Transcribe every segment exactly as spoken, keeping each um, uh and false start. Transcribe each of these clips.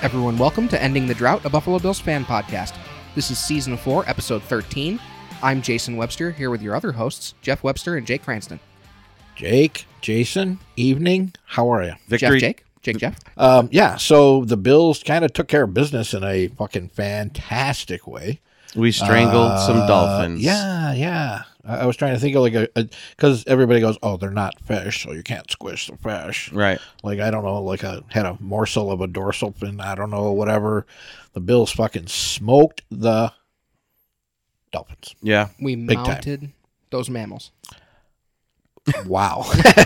everyone. Welcome to Ending the Drought, a Buffalo Bills fan podcast. This is Season four, Episode thirteen. I'm Jason Webster, here with your other hosts, Jeff Webster and Jake Cranston. Jake, Jason, evening. How are you? Victory. Jeff, Jake. Jake, Jeff. Um, yeah, so the Bills kind of took care of business in a fucking fantastic way. We strangled uh, some dolphins. Yeah, yeah. I, I was trying to think of like a, because everybody goes, oh, they're not fish, so you can't squish the fish. Right. Like, I don't know, like a had a morsel of a dorsal fin, I don't know, whatever. The Bills fucking smoked the dolphins. Yeah. We Big mounted time. those mammals. Wow.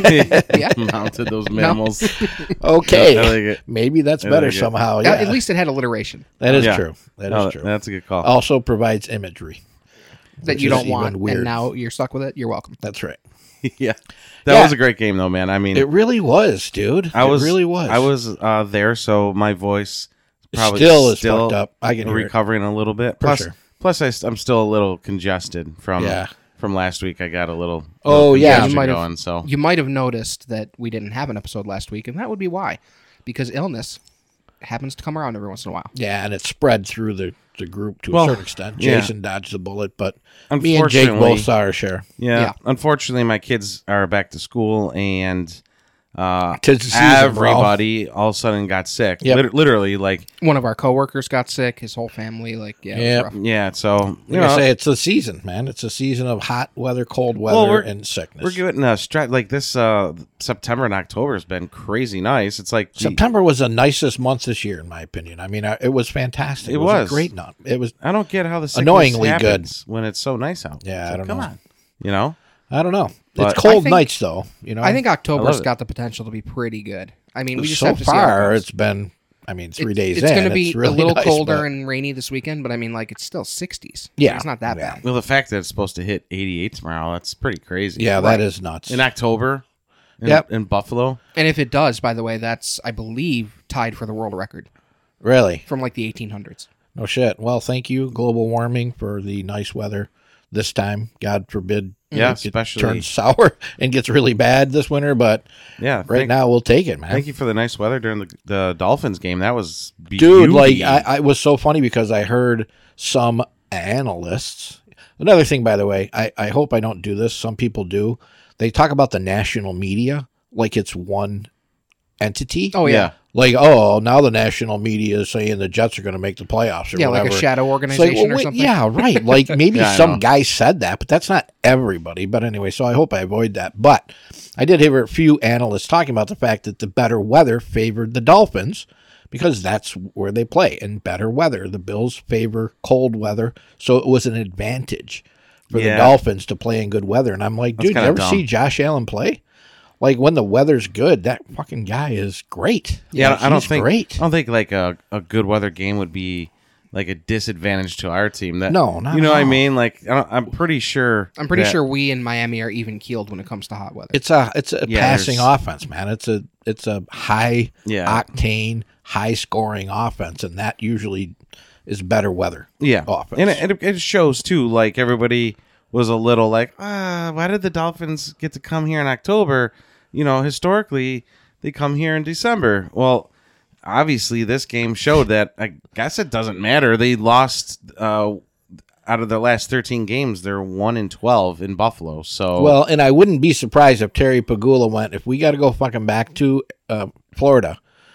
Yeah. Mounted those mammals. Okay. I like it. Maybe that's I better like it. somehow. Uh, Yeah. At least it had alliteration That is Yeah. true. That No, is true. That's a good call. Also provides imagery. that which you is don't want, even weird. and now you're stuck with it. You're welcome. That's right. yeah. That Yeah. was a great game, though, man. I mean, It really was, dude. I was it really was. I was uh, there, so my voice probably still is still fucked up. I can hear it. recovering a little bit. For Plus, sure. plus I, am still a little congested from Yeah. from last week. I got a little. Oh, little yeah. congestion You might have- going. So You might have noticed that we didn't have an episode last week, and that would be why. Because illness happens to come around every once in a while. Yeah, and it spread through the, the group to Well, a certain extent. yeah. Jason dodged the bullet, but me and Jake Unfortunately- both saw our share. yeah, Yeah. Unfortunately, my kids are back to school, and uh, Tis the season, everybody all of a sudden got sick. Yep. Lit- literally, like One of our coworkers got sick. His whole family, like, yeah, it was Yep. rough. yeah. So you Like I know, say, it's a season, man. It's a season of hot weather, cold weather, Well, we're- and sickness. we're getting a stretch like this. Uh, September and October has been crazy nice. It's like the- September was the nicest month this year, in my opinion. I mean, I, it was fantastic. It It, was, was. a great month. It was. I don't get how the sickness Annoyingly happens when it's so nice out. Yeah, It's I like, don't come know. on, you know. I don't know. But- It's cold I think- nights, though. You know, I think I October's love it. got the potential to be pretty good. I mean, we just so have to see how it far goes. it's been. I mean, three It- days It's in. going to be it's really a little nice, colder but- and rainy this weekend, but I mean, like, it's still sixties. Yeah. It's not that Yeah. bad. Well, the fact that it's supposed to hit eighty-eight tomorrow, that's pretty crazy. Yeah, Right. that is nuts. In October. In, Yep. in Buffalo. And if it does, by the way, that's, I believe, tied for the world record Really? from like the eighteen hundreds. No shit. Well, thank you, global warming, for the nice weather this time. God forbid Yeah, it especially- turns sour and gets really bad this winter, but Yeah, right thank, now we'll take it, man. Thank you for the nice weather during the, the Dolphins game. That was beauty. Dude, like, I, I it was so funny because I heard some analysts. Another thing, by the way, I, I hope I don't do this. Some people do. They talk about the national media like it's one entity. Oh, yeah. yeah. Like, oh, now the national media is saying the Jets are going to make the playoffs or Yeah, whatever. like a shadow It's like, organization well, or wait, something. yeah, right. Like maybe Yeah, I some know. guy said that, but that's not everybody. But anyway, so I hope I avoid that. But I did hear a few analysts talking about the fact that the better weather favored the Dolphins because that's where they play in better weather. The Bills favor cold weather, so it was an advantage for Yeah. the Dolphins to play in good weather. And I'm like, That's dude, you kinda ever dumb. see Josh Allen play? Like when the weather's good, that fucking guy is great. Yeah, Like, I don't he's think great. I don't think like a, a good weather game would be like a disadvantage to our team. That No, not you know at what I all. mean. Like I don't, I'm pretty sure. I'm pretty that- sure we in Miami are even keeled when it comes to hot weather. It's a it's a Yeah, passing there's- offense, man. It's a it's a high Yeah. octane, high scoring offense, and that usually is better weather. Yeah, offense. and it, it, it shows too. Like everybody was a little like, ah, why did the Dolphins get to come here in October? You know, historically they come here in December. Well, obviously this game showed that. I guess it doesn't matter. They lost uh, out of their last thirteen games. They're one in twelve in Buffalo. So Well, and I wouldn't be surprised if Terry Pagula went, if we got to go fucking back to uh, Florida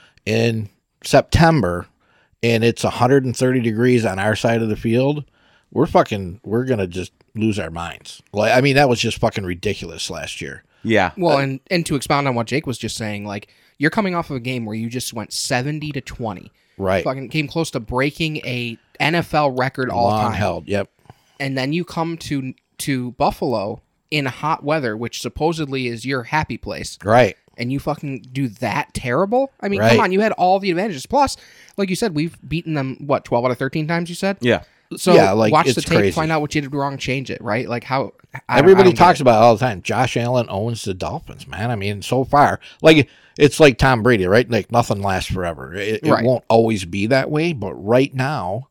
in September and it's one hundred thirty degrees on our side of the field, we're fucking, we're going to just lose our minds. Like, I mean, that was just fucking ridiculous last year. yeah, Well, and, and to expound on what Jake was just saying, like, you're coming off of a game where you just went seventy to twenty. Right. Fucking came close to breaking a N F L record all Long time. held. Yep. And then you come to to Buffalo in hot weather, which supposedly is your happy place, Right. and you fucking do that terrible? I mean, Right. come on, you had all the advantages. Plus, like you said, we've beaten them, what, twelve out of thirteen times, you said? yeah. So Yeah, like, watch the it's tape, crazy. find out what you did wrong, change it, right? Like how I don't- Everybody I don't talks get it. about it all the time. Josh Allen owns the Dolphins, man. I mean, so far, like it's like Tom Brady, right? Like nothing lasts forever. It, it Right. won't always be that way, but right now,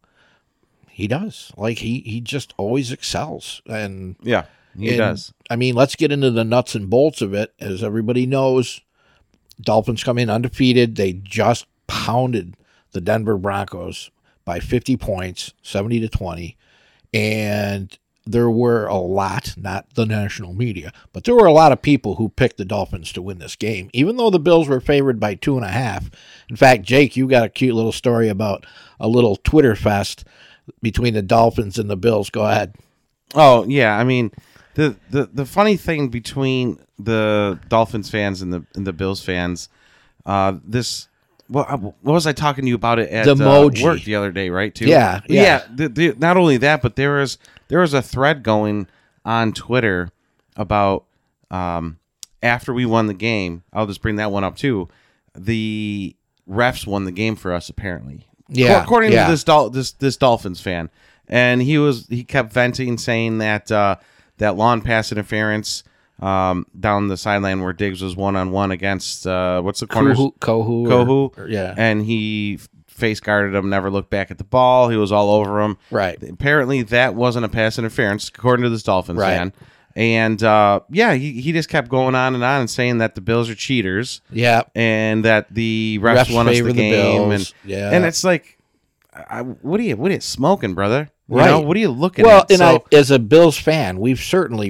he does. Like he he just always excels, and Yeah, he and, does. I mean, let's get into the nuts and bolts of it. As everybody knows, Dolphins come in undefeated. They just pounded the Denver Broncos by fifty points, seventy to twenty. And there were a lot, not the national media, but there were a lot of people who picked the Dolphins to win this game, even though the Bills were favored by two and a half. In fact, Jake, you got a cute little story about a little Twitter fest between the Dolphins and the Bills. Go ahead. Oh, yeah. I mean, the, the, the funny thing between the Dolphins fans and the and the Bills fans, uh, this... Well, what was I talking to you about it at uh, work the other day, right? Too. Yeah, yeah. yeah the, the, not only that, but there was there was a thread going on Twitter about um, after we won the game. I'll just bring that one up too. The refs won the game for us, apparently. Yeah, according yeah. to this Dol- this this Dolphins fan, and he was he kept venting, saying that uh, that lawn pass interference. Um, down the sideline where Diggs was one on one against uh, what's the corner? Kohu, Kohu, Kohu, or, yeah, and he face guarded him, never looked back at the ball. He was all over him. Right. Apparently, that wasn't a pass interference, according to this Dolphins right. fan. And uh, yeah, he he just kept going on and on and saying that the Bills are cheaters. Yeah, and that the refs, refs won us the the game. Bills. And yeah, and it's like, I, what are you what are you smoking, brother? You right. know, what are you looking well, at? and So, I, as a Bills fan, we've certainly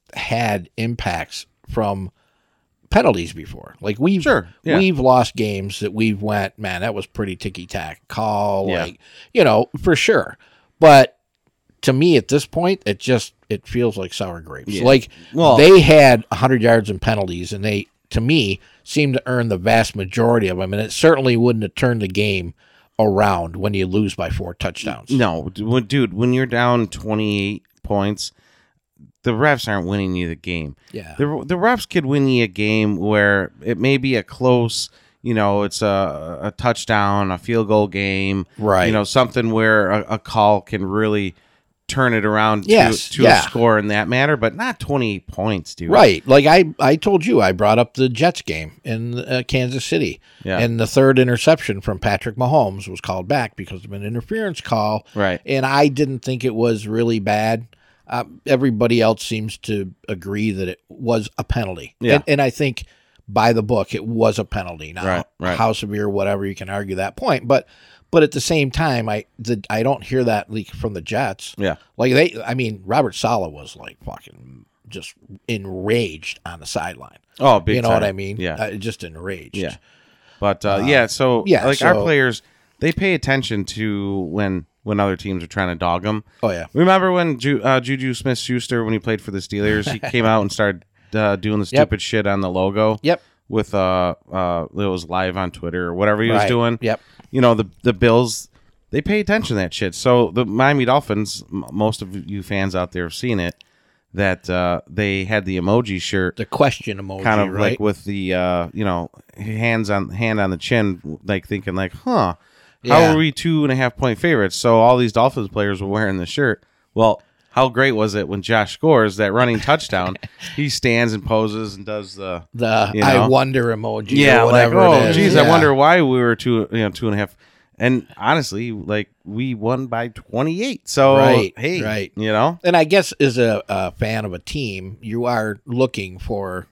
had impacts from penalties before. Like we've Sure, yeah. we've lost games that we've went, man, that was pretty ticky tack call, Yeah. like you know, for sure. But to me at this point, it just it feels like sour grapes. Yeah. Like Well- they had a hundred yards in penalties, and they to me seemed to earn the vast majority of them, and it certainly wouldn't have turned the game around when you lose by four touchdowns. no, dude, when you're down twenty-eight points, the refs aren't winning you the game. Yeah. The the refs could win you a game where it may be a close, you know, it's a, a touchdown, a field goal game. Right. You know, something where a, a call can really turn it around Yes, to, to yeah. a score in that matter, but not twenty-eight points, dude. Right. Like I, I told you, I brought up the Jets game in uh, Kansas City. Yeah. And the third interception from Patrick Mahomes was called back because of an interference call. Right. And I didn't think it was really bad. Uh, everybody else seems to agree that it was a penalty. Yeah. And, and I think by the book, it was a penalty. Now, Right, right. how severe, whatever, you can argue that point. But but at the same time, I the, I don't hear that leak from the Jets. Yeah. Like they, I mean, Robert Saleh was like fucking just enraged on the sideline. Oh, big you know time. what I mean? Yeah. Uh, just enraged. Yeah. But uh, yeah, so yeah, like our so- players, they pay attention to when when other teams are trying to dog them. Oh yeah. Remember when Ju- uh, Juju Smith-Schuster, when he played for the Steelers, he came out and started uh, doing the Yep. stupid shit on the logo. Yep. With uh, uh, it was live on Twitter or whatever he was Right. doing. Yep. You know the the Bills, they pay attention to that shit. So the Miami Dolphins, m- most of you fans out there have seen it, that uh, they had the emoji shirt. The question emoji, Kind of right? like with the uh, you know hands on hand on the chin, like thinking like, huh, how Yeah. are we two and a half point favorites? So all these Dolphins players were wearing the shirt. Well, how great was it when Josh scores that running touchdown? He stands and poses and does the the you know? I wonder emoji. yeah, or like whatever oh it is. geez, Yeah. I wonder why we were two you know two and a half. And honestly, like we won by twenty-eight. So Right, hey, right. you know. And I guess as a, a fan of a team, you are looking for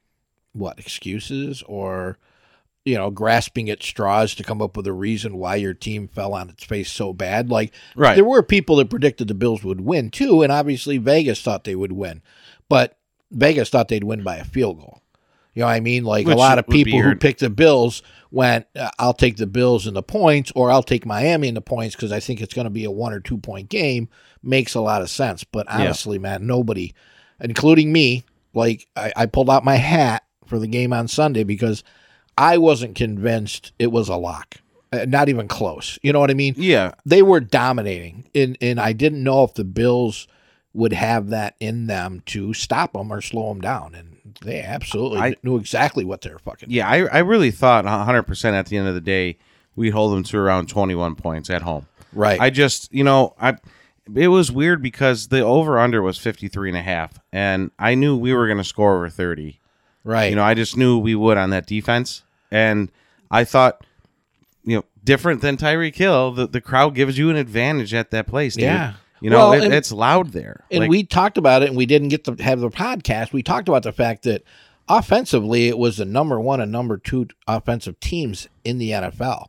what excuses or you know grasping at straws to come up with a reason why your team fell on its face so bad. Like Right. there were people that predicted the Bills would win too, and obviously Vegas thought they would win, but Vegas thought they'd win by a field goal. You know what I mean? Like Which a lot of would be people who weird. picked the Bills went, uh, I'll take the Bills in the points, or I'll take Miami in the points because I think it's going to be a one or two point game. Makes a lot of sense. But honestly, man, nobody, including me, like I, I pulled out my hat for the game on Sunday because I wasn't convinced it was a lock. Uh, not even close. You know what I mean? Yeah. They were dominating, and and I didn't know if the Bills would have that in them to stop them or slow them down, and they absolutely I- knew exactly what they were fucking. Yeah, I, I really thought one hundred percent at the end of the day, we'd hold them to around twenty-one points at home. Right. I just, you know, I it was weird because the over-under was fifty-three and a half, and I knew we were going to score over thirty. right. You know, I just knew we would on that defense, and I thought, you know, different than Tyreek Hill, the, the crowd gives you an advantage at that place, dude. Yeah. You know, Well, it, and- it's loud there. And Like, we talked about it, and we didn't get to have the podcast. We talked about the fact that offensively, it was the number one and number two offensive teams in the N F L.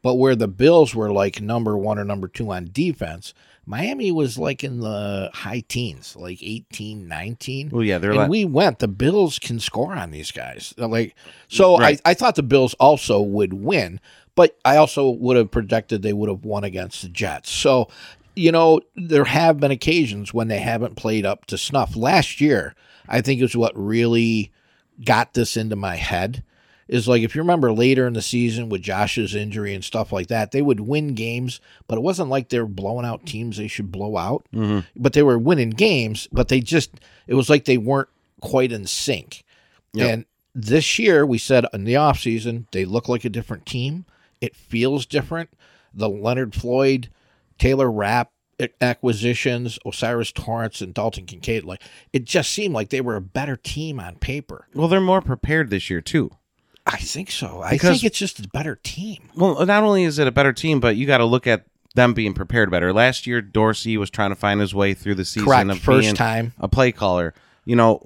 But where the Bills were like number one or number two on defense, Miami was like in the high teens, like eighteen, nineteen. Well, yeah, they're and like, we went, the Bills can score on these guys. Like, so Right. I, I thought the Bills also would win, but I also would have projected they would have won against the Jets. So, you know, there have been occasions when they haven't played up to snuff. Last year, I think is what really got this into my head. Is like, if you remember later in the season with Josh's injury and stuff like that, they would win games, but it wasn't like they were blowing out teams they should blow out. mm-hmm. But they were winning games, but they just, it was like they weren't quite in sync. Yep. And this year, we said in the offseason, they look like a different team. It feels different. The Leonard Floyd, Taylor Rapp acquisitions, Osiris Torrance, and Dalton Kincaid, like, it just seemed like they were a better team on paper. well, they're more prepared this year too. I think so. I Because- think it's just a better team. Well, not only is it a better team, but you got to look at them being prepared better. Last year, Dorsey was trying to find his way through the season Correct. of First being time. a play caller. You know,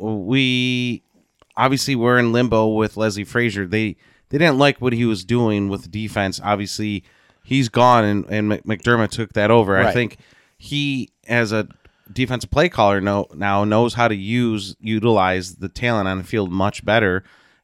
we obviously were in limbo with Leslie Frazier. They they didn't like what he was doing with the defense. Obviously, he's gone, and, and McDermott took that over. I Right. think he, as a defensive play caller, know, now knows how to use utilize the talent on the field much better,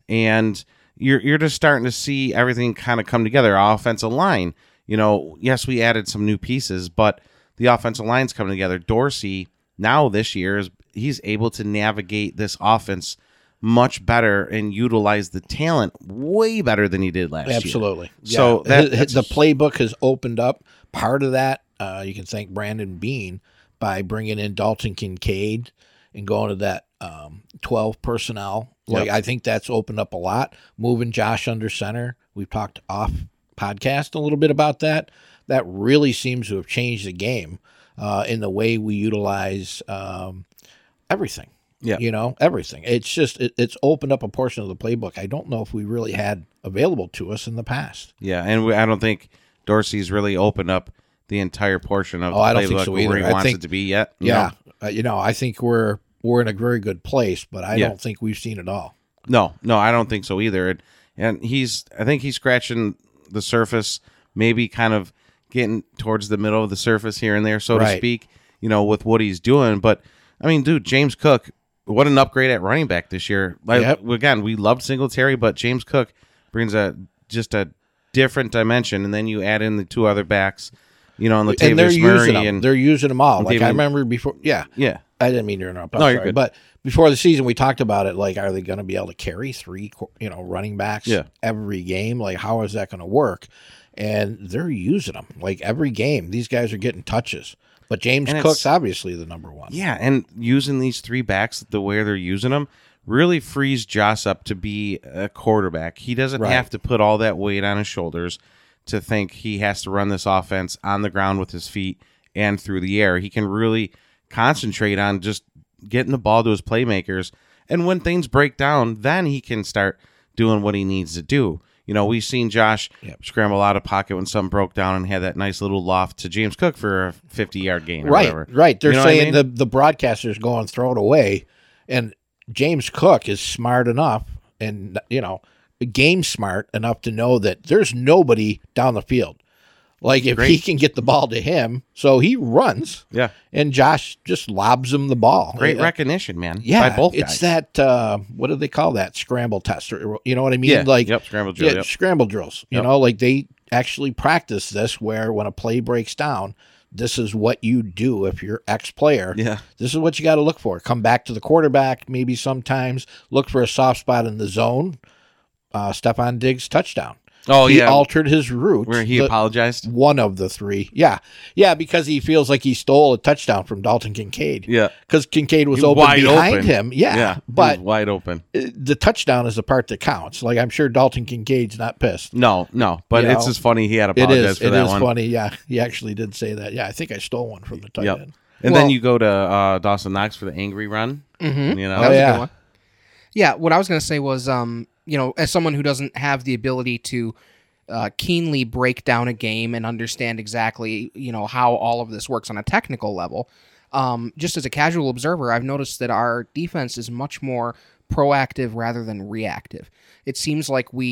and you're you're just starting to see everything kind of come together. Our offensive line, you know, yes, we added some new pieces, but the offensive line's coming together. Dorsey now this year is he's able to navigate this offense much better and utilize the talent way better than he did last year. Absolutely. So Yeah. that- His- that's- the playbook has opened up. Part of that, uh, you can thank Brandon Bean by bringing in Dalton Kincaid and going to that um, twelve personnel. Like, Yep. I think that's opened up a lot. Moving Josh under center. We've talked off podcast a little bit about that. That really seems to have changed the game uh, in the way we utilize um, everything. Yeah. You know, everything. It's just, it, it's opened up a portion of the playbook I don't know if we really had available to us in the past. Yeah, and we, I don't think Dorsey's really opened up the entire portion of Oh, the I don't think playbook so where either. he I wants think- it to be yet. Yeah. Uh, you know, I think we're we're in a very good place, but I Yeah. don't think we've seen it all. No, no, I don't think so either. And, and he's, I think he's scratching the surface, maybe kind of getting towards the middle of the surface here and there, so to Right. speak, you know, with what he's doing. But, I mean, dude, James Cook, what an upgrade at running back this year. Like, Yep. again, we loved Singletary, but James Cook brings a just a different dimension. And then you add in the two other backs, you know, and And they're Latavius using Murray. them. And, They're using them all. Like, David- I remember before, yeah. yeah. I didn't mean to interrupt. I'm No, you're sorry. good. But before the season, we talked about it. Like, are they going to be able to carry three, you know, running backs Yeah. every game? Like, how is that going to work? And they're using them like every game. These guys are getting touches. But James And Cook's it's- obviously the number one. Yeah, and using these three backs the way they're using them really frees Josh up to be a quarterback. He doesn't Right. have to put all that weight on his shoulders to think he has to run this offense on the ground with his feet and through the air. He can really concentrate on just getting the ball to his playmakers. And when things break down, then he can start doing what he needs to do. You know, we've seen Josh Yep. scramble out of pocket when something broke down and had that nice little loft to James Cook for a fifty-yard gain or Right, whatever. right. They're You know what I saying mean? the the broadcasters go and throw it away, and James Cook is smart enough, and you know, game smart enough to know that there's nobody down the field. Like, if Great. he can get the ball to him, so he runs, Yeah. and Josh just lobs him the ball. Great Uh, recognition, man. Yeah, by both it's guys. that uh, what do they call that? Scramble test, or you know what I mean? Yeah, Like, yep, scramble drill, yeah, yep. scramble drills. You Yep. know, like they actually practice this, where when a play breaks down, this is what you do if you're X player. Yeah. This is what you got to look for. Come back to the quarterback, maybe sometimes look for a soft spot in the zone. Uh, Stephon Diggs touchdown. Oh, he yeah. altered his route. Where he The- apologized. One of the three. Yeah. Yeah, because he feels like he stole a touchdown from Dalton Kincaid. Yeah. Because Kincaid was He open wide behind open. him. Yeah. Yeah. But he was wide open. uh, the touchdown is the part that counts. Like, I'm sure Dalton Kincaid's not pissed. No, no. But You it's know, just funny he had It apologized is. for It that is one. funny. Yeah. He actually did say that. Yeah. I think I stole one from the tight Yep. end. And Well- then you go to uh, Dawson Knox for the angry run. Mhm. You know, That was Oh, a yeah. good one. Yeah, what I was going to say was, um, you know, as someone who doesn't have the ability to uh, keenly break down a game and understand exactly, you know, how all of this works on a technical level, um, just as a casual observer, I've noticed that our defense is much more proactive rather than reactive. It seems like we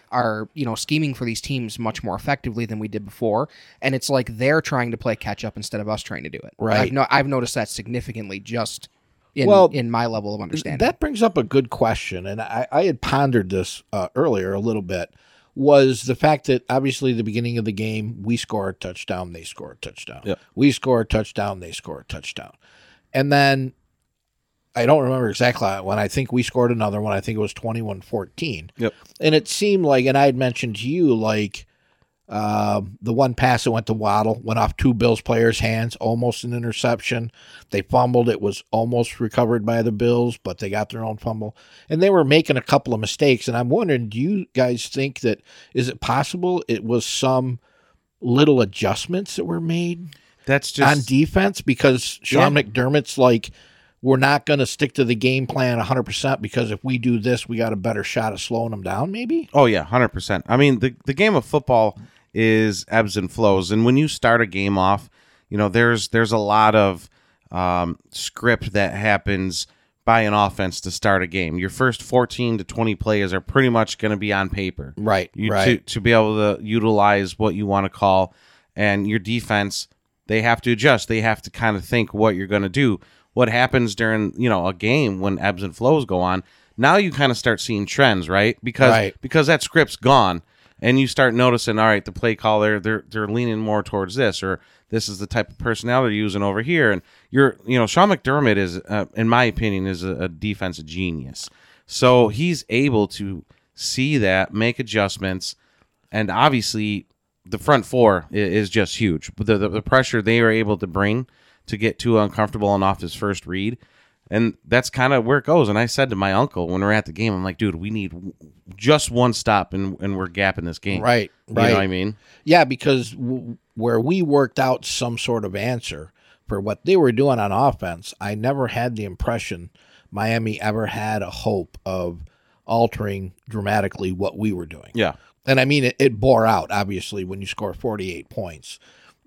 are, you know, scheming for these teams much more effectively than we did before, and it's like they're trying to play catch up instead of us trying to do it. Right. I've, no, I've noticed that significantly just in Well, in my level of understanding. That brings up a good question, and I, I had pondered this uh, earlier a little bit, was the fact that obviously the beginning of the game, we score a touchdown, they score a touchdown. Yep. We score a touchdown, they score a touchdown. And then I don't remember exactly when. I think we scored another one. I think it was twenty-one fourteen. Yep. And it seemed like, and I had mentioned to you, like uh, the one pass that went to Waddle went off two Bills players' hands, almost an interception. They fumbled. It was almost recovered by the Bills, but they got their own fumble. And they were making a couple of mistakes. And I'm wondering, do you guys think that, is it possible it was some little adjustments that were made That's just on defense? Because Sean Yeah. McDermott's like, we're not going to stick to the game plan one hundred percent because if we do this, we got a better shot of slowing them down, maybe? Oh yeah, one hundred percent. I mean, the the game of football is ebbs and flows, and when you start a game off, you know, there's there's a lot of um, script that happens by an offense to start a game. Your first fourteen to twenty plays are pretty much going to be on paper. Right, You, right. To, to be able to utilize what you want to call, and your defense, they have to adjust. They have to kind of think what you're going to do. What happens during, you know, a game when ebbs and flows go on, now you kind of start seeing trends, right? Because Right. because that script's gone, and you start noticing, all right, the play caller, they're they're leaning more towards this, or this is the type of personnel they're using over here. And you're, you know, Sean McDermott is, uh, in my opinion, is a, a defensive genius. So he's able to see that, make adjustments, and obviously the front four i- is just huge. The, the the pressure they are able to bring to get too uncomfortable and off his first read. And that's kind of where it goes. And I said to my uncle when we we're at the game, I'm like, dude, we need w- just one stop and, and we're gapping this game. Right, You right. know what I mean? Yeah, because w- where we worked out some sort of answer for what they were doing on offense, I never had the impression Miami ever had a hope of altering dramatically what we were doing. Yeah. And I mean, it, it bore out, obviously, when you score forty-eight points.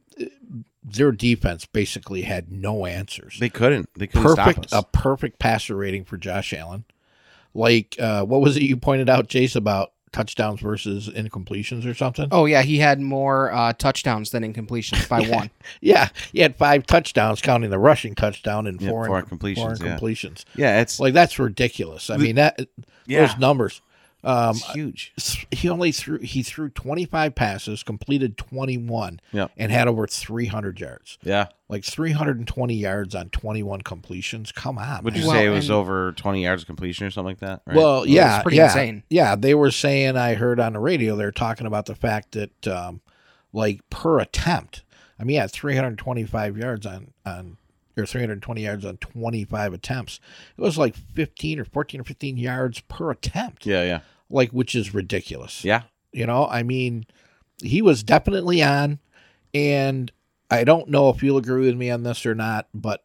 Their defense basically had no answers. They couldn't. They couldn't perfect, stop a us. perfect passer rating for Josh Allen. Like, uh, what was it you pointed out, Jace, about touchdowns versus incompletions or something? Oh yeah, he had more uh, touchdowns than incompletions by one. Yeah, he had five touchdowns, counting the rushing touchdown, and Yeah, four, four in- incompletions, four yeah. incompletions. Yeah, it's, Like, that's ridiculous. I mean, that Yeah. those numbers. Um, it's huge. he only threw he threw twenty-five passes, completed twenty-one, Yeah. and had over three hundred yards. Yeah. Like three hundred twenty yards on twenty-one completions. Come on, Would you man. Well, say it was and- over twenty yards of completion or something like that? Right? Well, yeah, it's pretty yeah, insane. yeah. They were saying, I heard on the radio, they were talking about the fact that, um, like per attempt, I mean, he had three hundred twenty-five yards on on or three hundred twenty yards on twenty-five attempts. It was like fifteen or fourteen or fifteen yards per attempt. yeah, yeah. Like, which is ridiculous. Yeah. You know, I mean, he was definitely on, and I don't know if you'll agree with me on this or not, but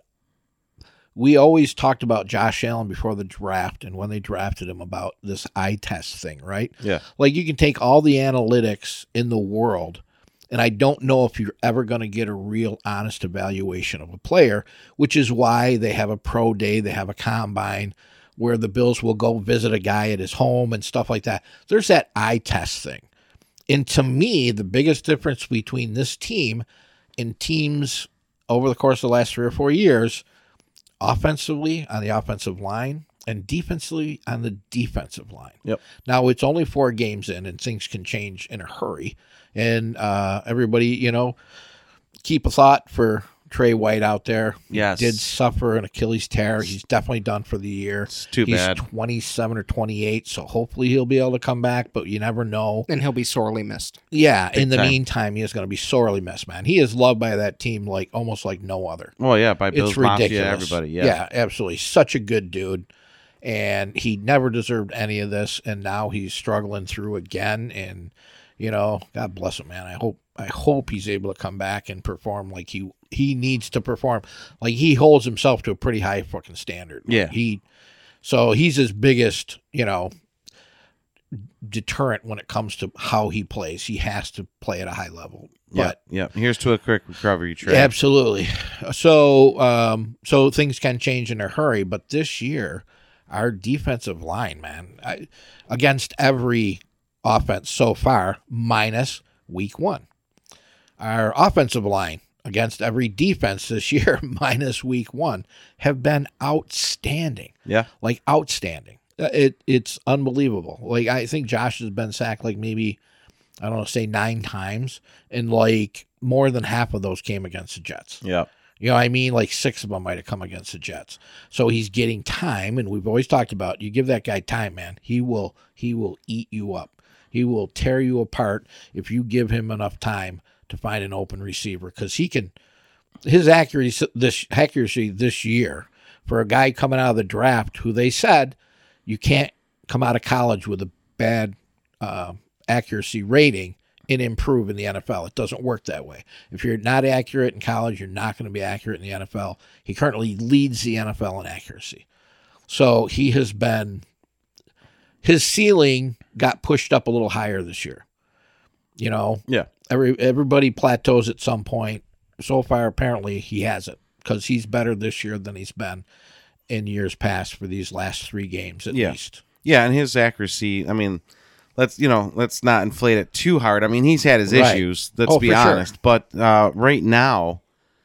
we always talked about Josh Allen before the draft and when they drafted him about this eye test thing, right? Yeah. Like, you can take all the analytics in the world, and I don't know if you're ever going to get a real honest evaluation of a player, which is why they have a pro day, they have a combine, where the Bills will go visit a guy at his home and stuff like that. There's that eye test thing. And to me, the biggest difference between this team and teams over the course of the last three or four years, offensively on the offensive line and defensively on the defensive line. Yep. Now, it's only four games in, and things can change in a hurry. And uh, everybody, you know, keep a thought for Trey White out there. Yes. He did suffer an Achilles tear. He's definitely done for the year. It's too He's bad. twenty-seven or twenty-eight, so hopefully he'll be able to come back, but you never know. And he'll be sorely missed. Yeah, Big in the time. meantime, he is going to be sorely missed, man. He is loved by that team like almost like no other. Well, yeah, by Bill's It's ridiculous. Mafia, everybody. Yeah. yeah, absolutely. Such a good dude. And he never deserved any of this, and now he's struggling through again. And you know, God bless him, man. I hope I hope he's able to come back and perform like he he needs to perform. Like, he holds himself to a pretty high fucking standard. Yeah. He so he's his biggest, you know, deterrent when it comes to how he plays. He has to play at a high level. Yeah. But Yeah. Here's to a quick recovery, Trey. absolutely. So um so things can change in a hurry, but this year our defensive line, man, I, against every offense so far, minus week one. Our offensive line against every defense this year, minus week one, have been outstanding. Yeah. Like outstanding. Uh, It It's unbelievable. Like I think Josh has been sacked like maybe, I don't know, say nine times. And like more than half of those came against the Jets. Yeah. You know what I mean? Like six of them might have come against the Jets. So he's getting time, and we've always talked about you give that guy time, man. He will he will eat you up. He will tear you apart if you give him enough time to find an open receiver, because he can his accuracy this accuracy this year for a guy coming out of the draft who they said you can't come out of college with a bad uh, accuracy rating and improve in the N F L. It doesn't work that way. If you're not accurate in college, you're not going to be accurate in the N F L. He currently leads the N F L in accuracy. So he has been, his ceiling got pushed up a little higher this year. You know, Yeah. every everybody plateaus at some point. So far, apparently, he hasn't, because he's better this year than he's been in years past for these last three games at Yeah. least. Yeah, and his accuracy, I mean, let's you know, let's not inflate it too hard. I mean, he's had his Right. issues, let's Oh, be for sure. honest. But uh, right now,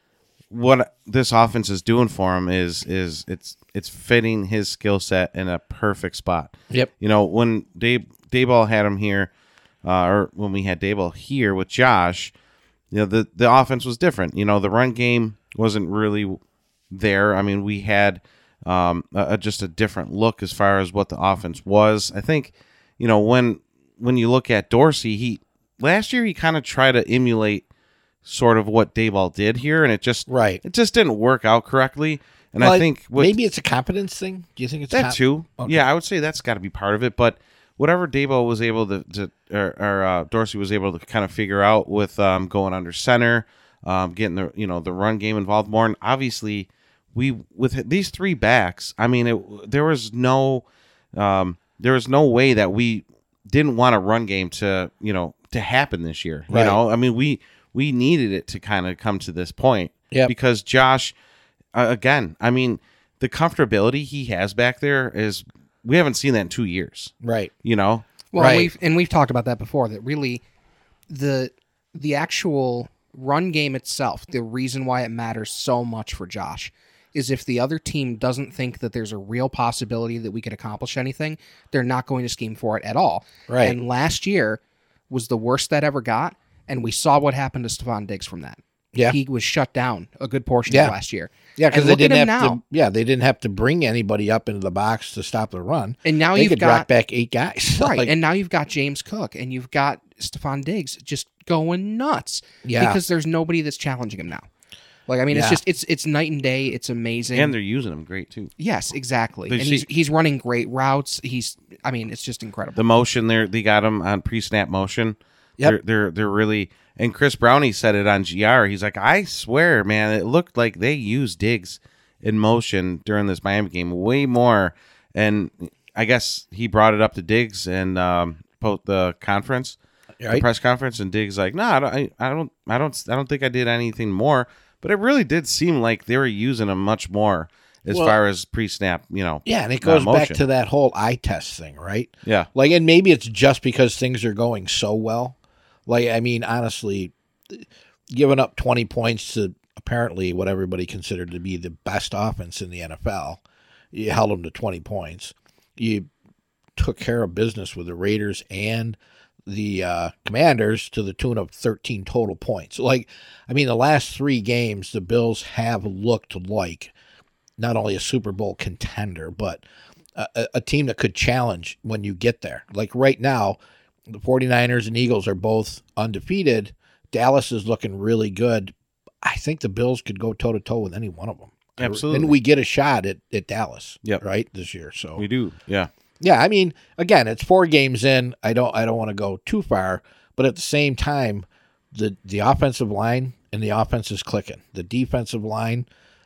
what this offense is doing for him is is it's it's fitting his skill set in a perfect spot. Yep. You know, when Dave Dayball had him here, uh, or when we had Dayball here with Josh, you know, the the offense was different. You know, the run game wasn't really there. I mean, we had um, a, a- just a different look as far as what the offense was. I think, you know, when when you look at Dorsey, he last year he kind of tried to emulate sort of what Dayball did here, and it just Right. it just didn't work out correctly. And Well, I think what, maybe it's a competence thing. Do you think it's that comp- too. Okay. Yeah, I would say that's got to be part of it. But whatever Dayball was able to, to or, or uh, Dorsey was able to kind of figure out with um, going under center, um, getting the you know the run game involved more, and obviously we with these three backs, I mean, it, there was no um, there was no way that we didn't want a run game to you know to happen this year. Right. You know, I mean, we we needed it to kind of come to this point. Yep. Because Josh, uh, again, I mean, the comfortability he has back there is we haven't seen that in two years. Right. You know, Well, Right. we've and we've talked about that before. That really, the the actual run game itself, the reason why it matters so much for Josh, is if the other team doesn't think that there's a real possibility that we could accomplish anything, they're not going to scheme for it at all. Right. And last year was the worst that ever got, and we saw what happened to Stephon Diggs from that. Yeah. He was shut down a good portion Yeah. of last year. Yeah, because And they look at didn't him have now. to. Yeah, they didn't have to bring anybody up into the box to stop the run. And now they you've could got drop back eight guys. right, Like, and now you've got James Cook, and you've got Stephon Diggs just going nuts. Yeah. Because there's nobody that's challenging him now. Like I mean, it's Yeah. just it's it's night and day. It's amazing. and they're using him great too. yes, exactly. But And you he's see- he's running great routes. He's I mean, it's just incredible. The motion there, they got him on pre-snap motion. Yep. They're they're they're really. And Chris Brownie said it on G R. He's like, I swear, man, it looked like they used Diggs in motion during this Miami game way more. And I guess he brought it up to Diggs and um, po- the conference, the Right. press conference, and Diggs like, no, I don't, I, I don't, I don't, I don't think I did anything more. But it really did seem like they were using him much more as Well- far as pre-snap, you know. yeah, and it uh, goes back motion. to that whole eye test thing, right? Yeah. Like, and maybe it's just because things are going so well. Like, I mean, honestly, giving up twenty points to apparently what everybody considered to be the best offense in the N F L, you held them to twenty points. You took care of business with the Raiders and the uh, Commanders to the tune of thirteen total points. Like, I mean, the last three games, the Bills have looked like not only a Super Bowl contender, but a, a- a team that could challenge when you get there. Like right now, the 49ers and Eagles are both undefeated. Dallas is looking really good. I think the Bills could go toe-to-toe with any one of them. Absolutely. And we get a shot at, at Dallas, Yep. right, this year. So We do. Yeah. yeah, I mean, again, it's four games in. I don't I don't want to go too far, but at the same time, the the offensive line and the offense is clicking. The defensive line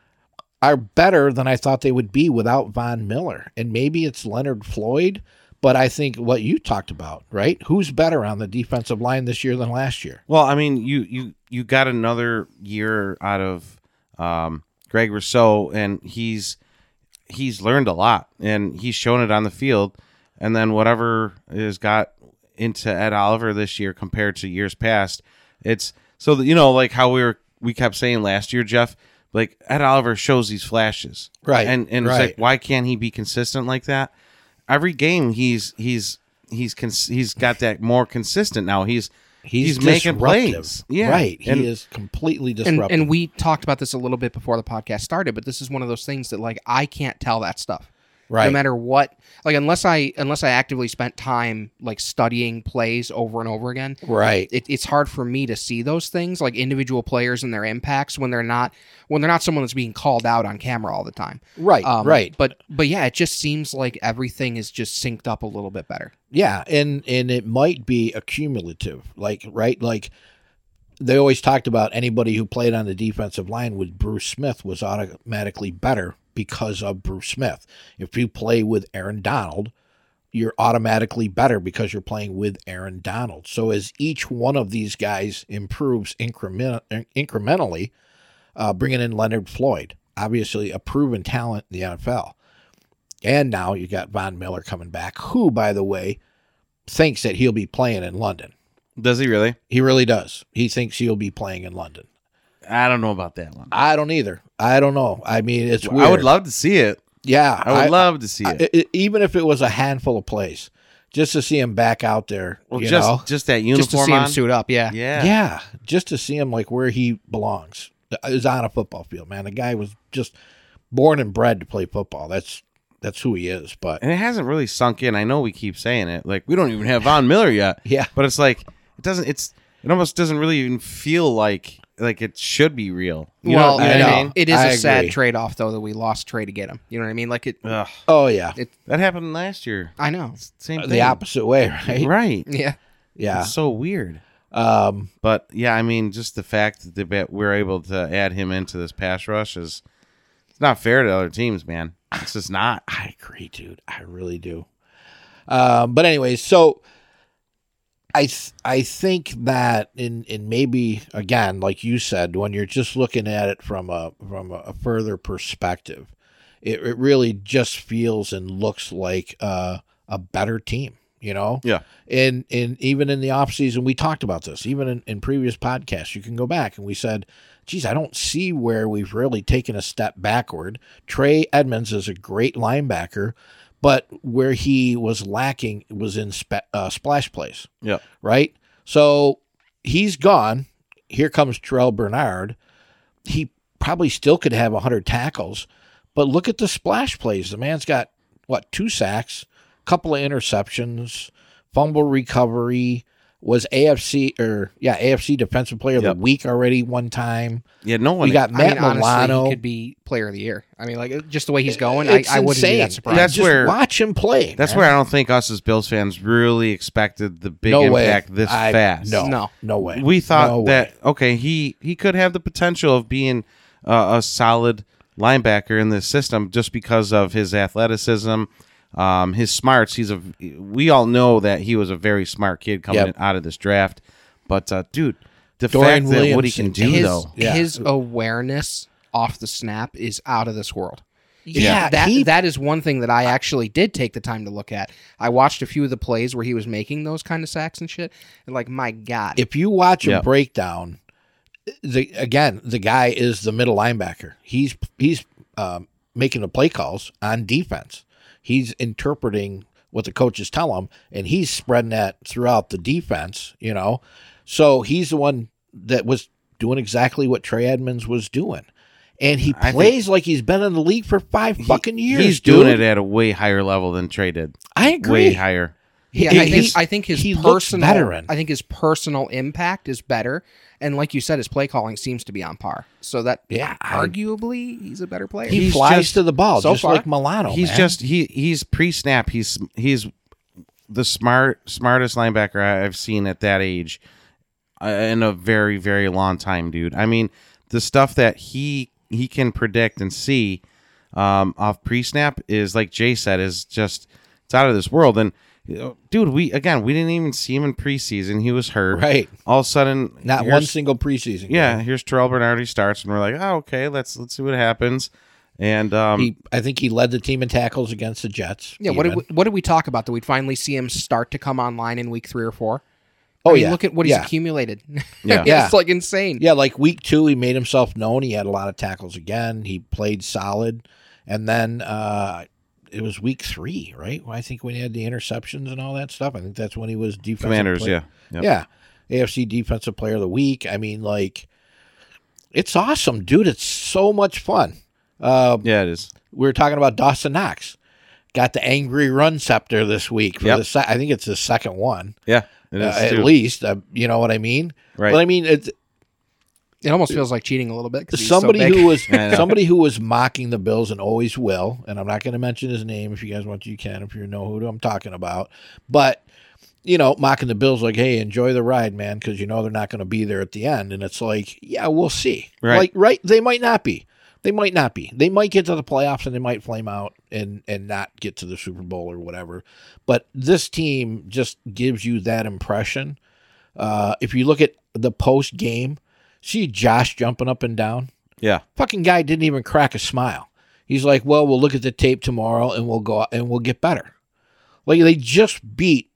are better than I thought they would be without Von Miller. And maybe it's Leonard Floyd, but I think what you talked about, right? Who's better on the defensive line this year than last year? Well, I mean, you you you got another year out of um, Greg Rousseau, and he's he's learned a lot, and he's shown it on the field. And then whatever is got into Ed Oliver this year compared to years past. It's so that, you know, like how we were we kept saying last year, Jeff. Like Ed Oliver shows these flashes, Right, And and right. it's like, why can't he be consistent like that? Every game he's he's he's cons- he's got that more consistent now. He's He's, he's making disruptive. plays. Yeah, Right. He And- is completely And, disruptive. and we talked about this a little bit before the podcast started, but this is one of those things that like I can't tell that stuff. right. No matter what, like unless I unless I actively spent time like studying plays over and over again, right. it, it's hard for me to see those things like individual players and their impacts when they're not when they're not someone that's being called out on camera all the time. Right. Um, right. But but yeah, it just seems like everything is just synced up a little bit better. Yeah, and and it might be accumulative, like right, like they always talked about anybody who played on the defensive line with Bruce Smith was automatically better because of Bruce Smith. If you play with Aaron Donald, you're automatically better because you're playing with Aaron Donald. So as each one of these guys improves increment, incrementally, uh, bringing in Leonard Floyd, obviously a proven talent in the N F L. And now you got Von Miller coming back, who, by the way, thinks that he'll be playing in London. Does he really? He really does. He thinks he'll be playing in London. I don't know about that one. I don't either. I don't know. I mean, it's weird. I would love to see it. Yeah. I would love to see I- it. I- even if it was a handful of plays, just to see him back out there, Well, you just know? just that Just to uniform see him on. suit up, yeah. Yeah. Yeah. Just to see him like where he belongs. Is on a football field, man. The guy was just born and bred to play football. That's that's who he is. But And it hasn't really sunk in. I know we keep saying it. Like, we don't even have Von Miller yet. yeah. But it's like it doesn't it's it almost doesn't really even feel like like it should be real. You well, know, you I know what I know. mean? it is I a sad agree. trade off though that we lost Trey to get him. You know what I mean? Like it. Ugh, Oh yeah. that happened last year. I know. Same thing. The opposite way, right? Right. Yeah. Yeah. It's so weird. Um But yeah, I mean, just the fact that the- we're able to add him into this pass rush is it's not fair to other teams, man. It's just not. I agree, dude. I really do. Um, but anyways, so I th- I think that in in maybe again, like you said, when you're just looking at it from a from a further perspective, it, it really just feels and looks like uh, a better team. You know, Yeah. and and even in the offseason, we talked about this. Even in, in previous podcasts, you can go back and we said, geez, I don't see where we've really taken a step backward. Trey Edmonds is a great linebacker, but where he was lacking was in spe- uh, splash plays, Yeah. right? So he's gone. Here comes Terrell Bernard. He probably still could have one hundred tackles, but look at the splash plays. The man's got, what, two sacks, couple of interceptions, fumble recovery, was A F C or yeah A F C Defensive Player of Yep. the Week already one time. Yeah, no one. We got I Matt mean, honestly, Milano. he could be player of the year. I mean, like just the way he's going, I, It's I wouldn't be insane. that surprised. That's Just where- watch him play. That's man. where I don't think us as Bills fans really expected the big no impact way. this I- fast. No, No. no way. We thought No that way. okay, he he could have the potential of being uh, a solid linebacker in this system just because of his athleticism, um, his smarts. He's a we all know that he was a very smart kid coming Yep. out of this draft. But uh, dude, the Dorian fact that what he Williamson, can do his though, Yeah. his awareness off the snap is out of this world. Yeah, that he- that is one thing that I actually did take the time to look at. I watched a few of the plays where he was making those kind of sacks and shit, and like, my God, If you watch Yeah. him break down, the again the guy is the middle linebacker. He's he's um, making the play calls on defense. He's interpreting what the coaches tell him, and he's spreading that throughout the defense. You know, so he's the one that was doing exactly what Trey Edmonds was doing, and he I plays like he's been in the league for five fucking years. he's dude. doing it at a way higher level than Trey did. I agree. Way higher. yeah, He- I think he's- I think his he looks personal veteran. I think his personal impact is better, and like you said, his play calling seems to be on par. So that Yeah, I- arguably he's a better player. He He's flies just- to the ball so just far, like Milano. He's man. just he he's pre-snap. He's he's the smart smartest linebacker I've seen at that age uh, in a very very long time, dude. I mean, the stuff that he he can predict and see um, off pre-snap is, like Jay said, is just it's out of this world. And you know, dude, we again we didn't even see him in preseason. He was hurt. right. All of a sudden, Not here's- one single preseason. Yeah, game. here's Terrell Bernard. He starts, and we're like, oh, okay, let's let's see what happens. And um, He, I think he led the team in tackles against the Jets. Yeah, what did, even. we, what did we talk about? Did we finally see him start to come online in week three or four? Oh, I mean, yeah. look at what he's Yeah. accumulated. Yeah. Yeah. It's like insane. Yeah, like week two, he made himself known. He had a lot of tackles again. He played solid. And then uh, it was week three, right? I think when he had the interceptions and all that stuff. I think that's when he was defensive Commanders, player. yeah. Yep. Yeah. A F C Defensive Player of the Week. I mean, like, it's awesome, dude. It's so much fun. Uh, Yeah, it is. we were talking about Dawson Knox. Got the angry run scepter this week. For Yep. the se- I think it's the second one. Yeah, it Uh, is at too. least. Uh, you know what I mean? Right. But I mean, it's It almost feels like cheating a little bit. 'Cause he's somebody so big. who was I know. somebody who was mocking the Bills and always will, and I'm not going to mention his name. If you guys want to, you can. If you know who I'm talking about, but you know, mocking the Bills like, "Hey, enjoy the ride, man," because you know they're not going to be there at the end, and it's like, yeah, we'll see. Right. Like, right? They might not be. They might not be. They might get to the playoffs and they might flame out and and not get to the Super Bowl or whatever. But this team just gives you that impression. Uh, if you look at the post game, see Josh jumping up and down. Yeah. Fucking guy didn't even crack a smile. He's like, "Well, we'll look at the tape tomorrow and we'll go out and we'll get better." Like they just beat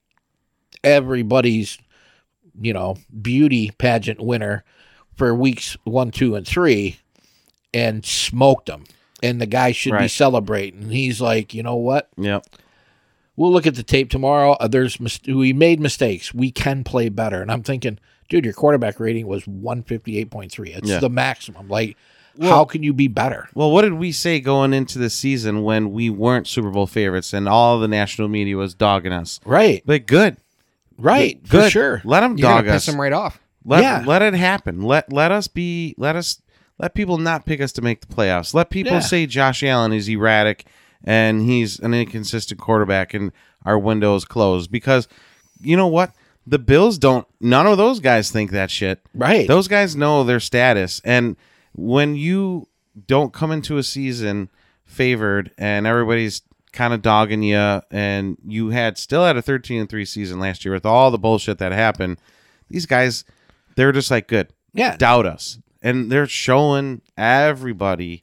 everybody's, you know, beauty pageant winner for weeks one, two, and three, and smoked them. And the guy should be Right. celebrating. He's like, you know what? Yep. We'll look at the tape tomorrow. Uh, there's mis- we made mistakes. We can play better. And I'm thinking, dude, your quarterback rating was one fifty-eight point three. It's Yeah. the maximum. Like, Well- how can you be better? Well, what did we say going into the season when we weren't Super Bowl favorites and all the national media was dogging us? Right. Like, good. Right. Good. For sure. Let them You're dog gonna us. piss him right off. Let, Yeah. let it happen. Let let us be. Let us let people not pick us to make the playoffs. Let people Yeah. say Josh Allen is erratic and he's an inconsistent quarterback and our window is closed because you know what? The Bills don't. None of those guys think that shit. Right. Those guys know their status, and when you don't come into a season favored and everybody's kind of dogging you, and you had still had a thirteen and three season last year with all the bullshit that happened, these guys, they're just like, good, Yeah. doubt us, and they're showing everybody,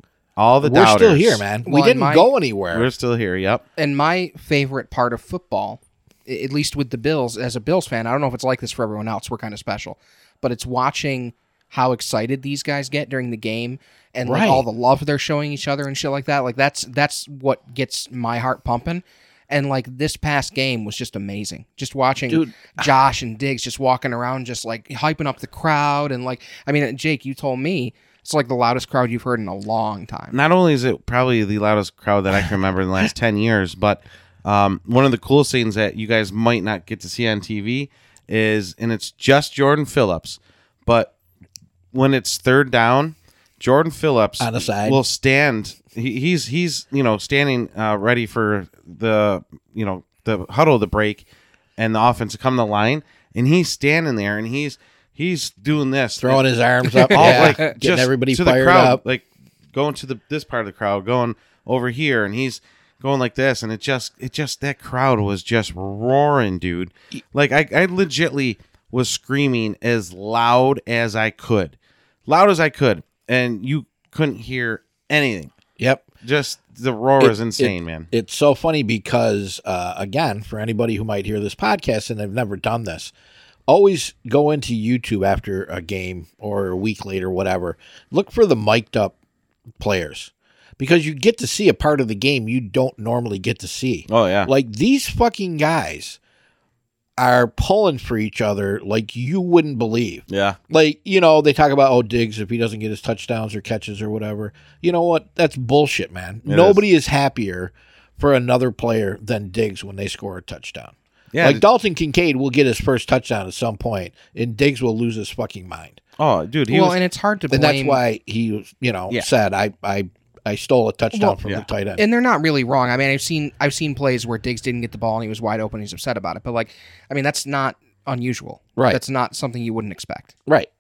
all the We're doubters. still here, man. we Well, didn't my- go anywhere. We're still here. Yep. And my favorite part of football, i- at least with the Bills, as a Bills fan, I don't know if it's like this for everyone else. We're kind of special, but it's watching how excited these guys get during the game and like Right. all the love they're showing each other and shit like that. Like that's that's what gets my heart pumping. And like this past game was just amazing. Just watching Dude. Josh and Diggs just walking around, just like hyping up the crowd, and like I mean, Jake, you told me it's like the loudest crowd you've heard in a long time. Not only is it probably the loudest crowd that I can remember in the last ten years, but um, one of the coolest things that you guys might not get to see on T V is, and it's just Jordan Phillips, but when it's third down, Jordan Phillips On the side. will stand. He, he's he's you know standing uh, ready for the you know the huddle, the break, and the offense to come to the line, and he's standing there and he's he's doing this, Throwing his arms up, all yeah, like getting just everybody to the fired crowd, up. like going to the this part of the crowd, going over here, and he's going like this, and it just it just that crowd was just roaring, dude. Like I, I legitly was screaming as loud as I could, loud as I could, and you couldn't hear anything. Yep. Just the roar It- is insane, it- man. It's so funny because, uh, again, for anybody who might hear this podcast and they've never done this, always go into YouTube after a game or a week later, whatever. Look for the mic'd up players because you get to see a part of the game you don't normally get to see. Oh yeah, Like these fucking guys are pulling for each other like you wouldn't believe. yeah, Like, you know, they talk about, oh, Diggs, if he doesn't get his touchdowns or catches or whatever. You know what? That's bullshit, man. It Nobody is. happier for another player than Diggs when they score a touchdown. yeah. Like, Dalton Kincaid will get his first touchdown at some point, and Diggs will lose his fucking mind. oh, dude, he well, was. and it's hard to blame. And that's why he, was, you know, Yeah. said, I, I, I stole a touchdown Well, from yeah. the tight end. And they're not really wrong. I mean, I've seen I've seen plays where Diggs didn't get the ball and he was wide open. And he's upset about it. But like, I mean, that's not unusual. Right. That's not something you wouldn't expect. Right.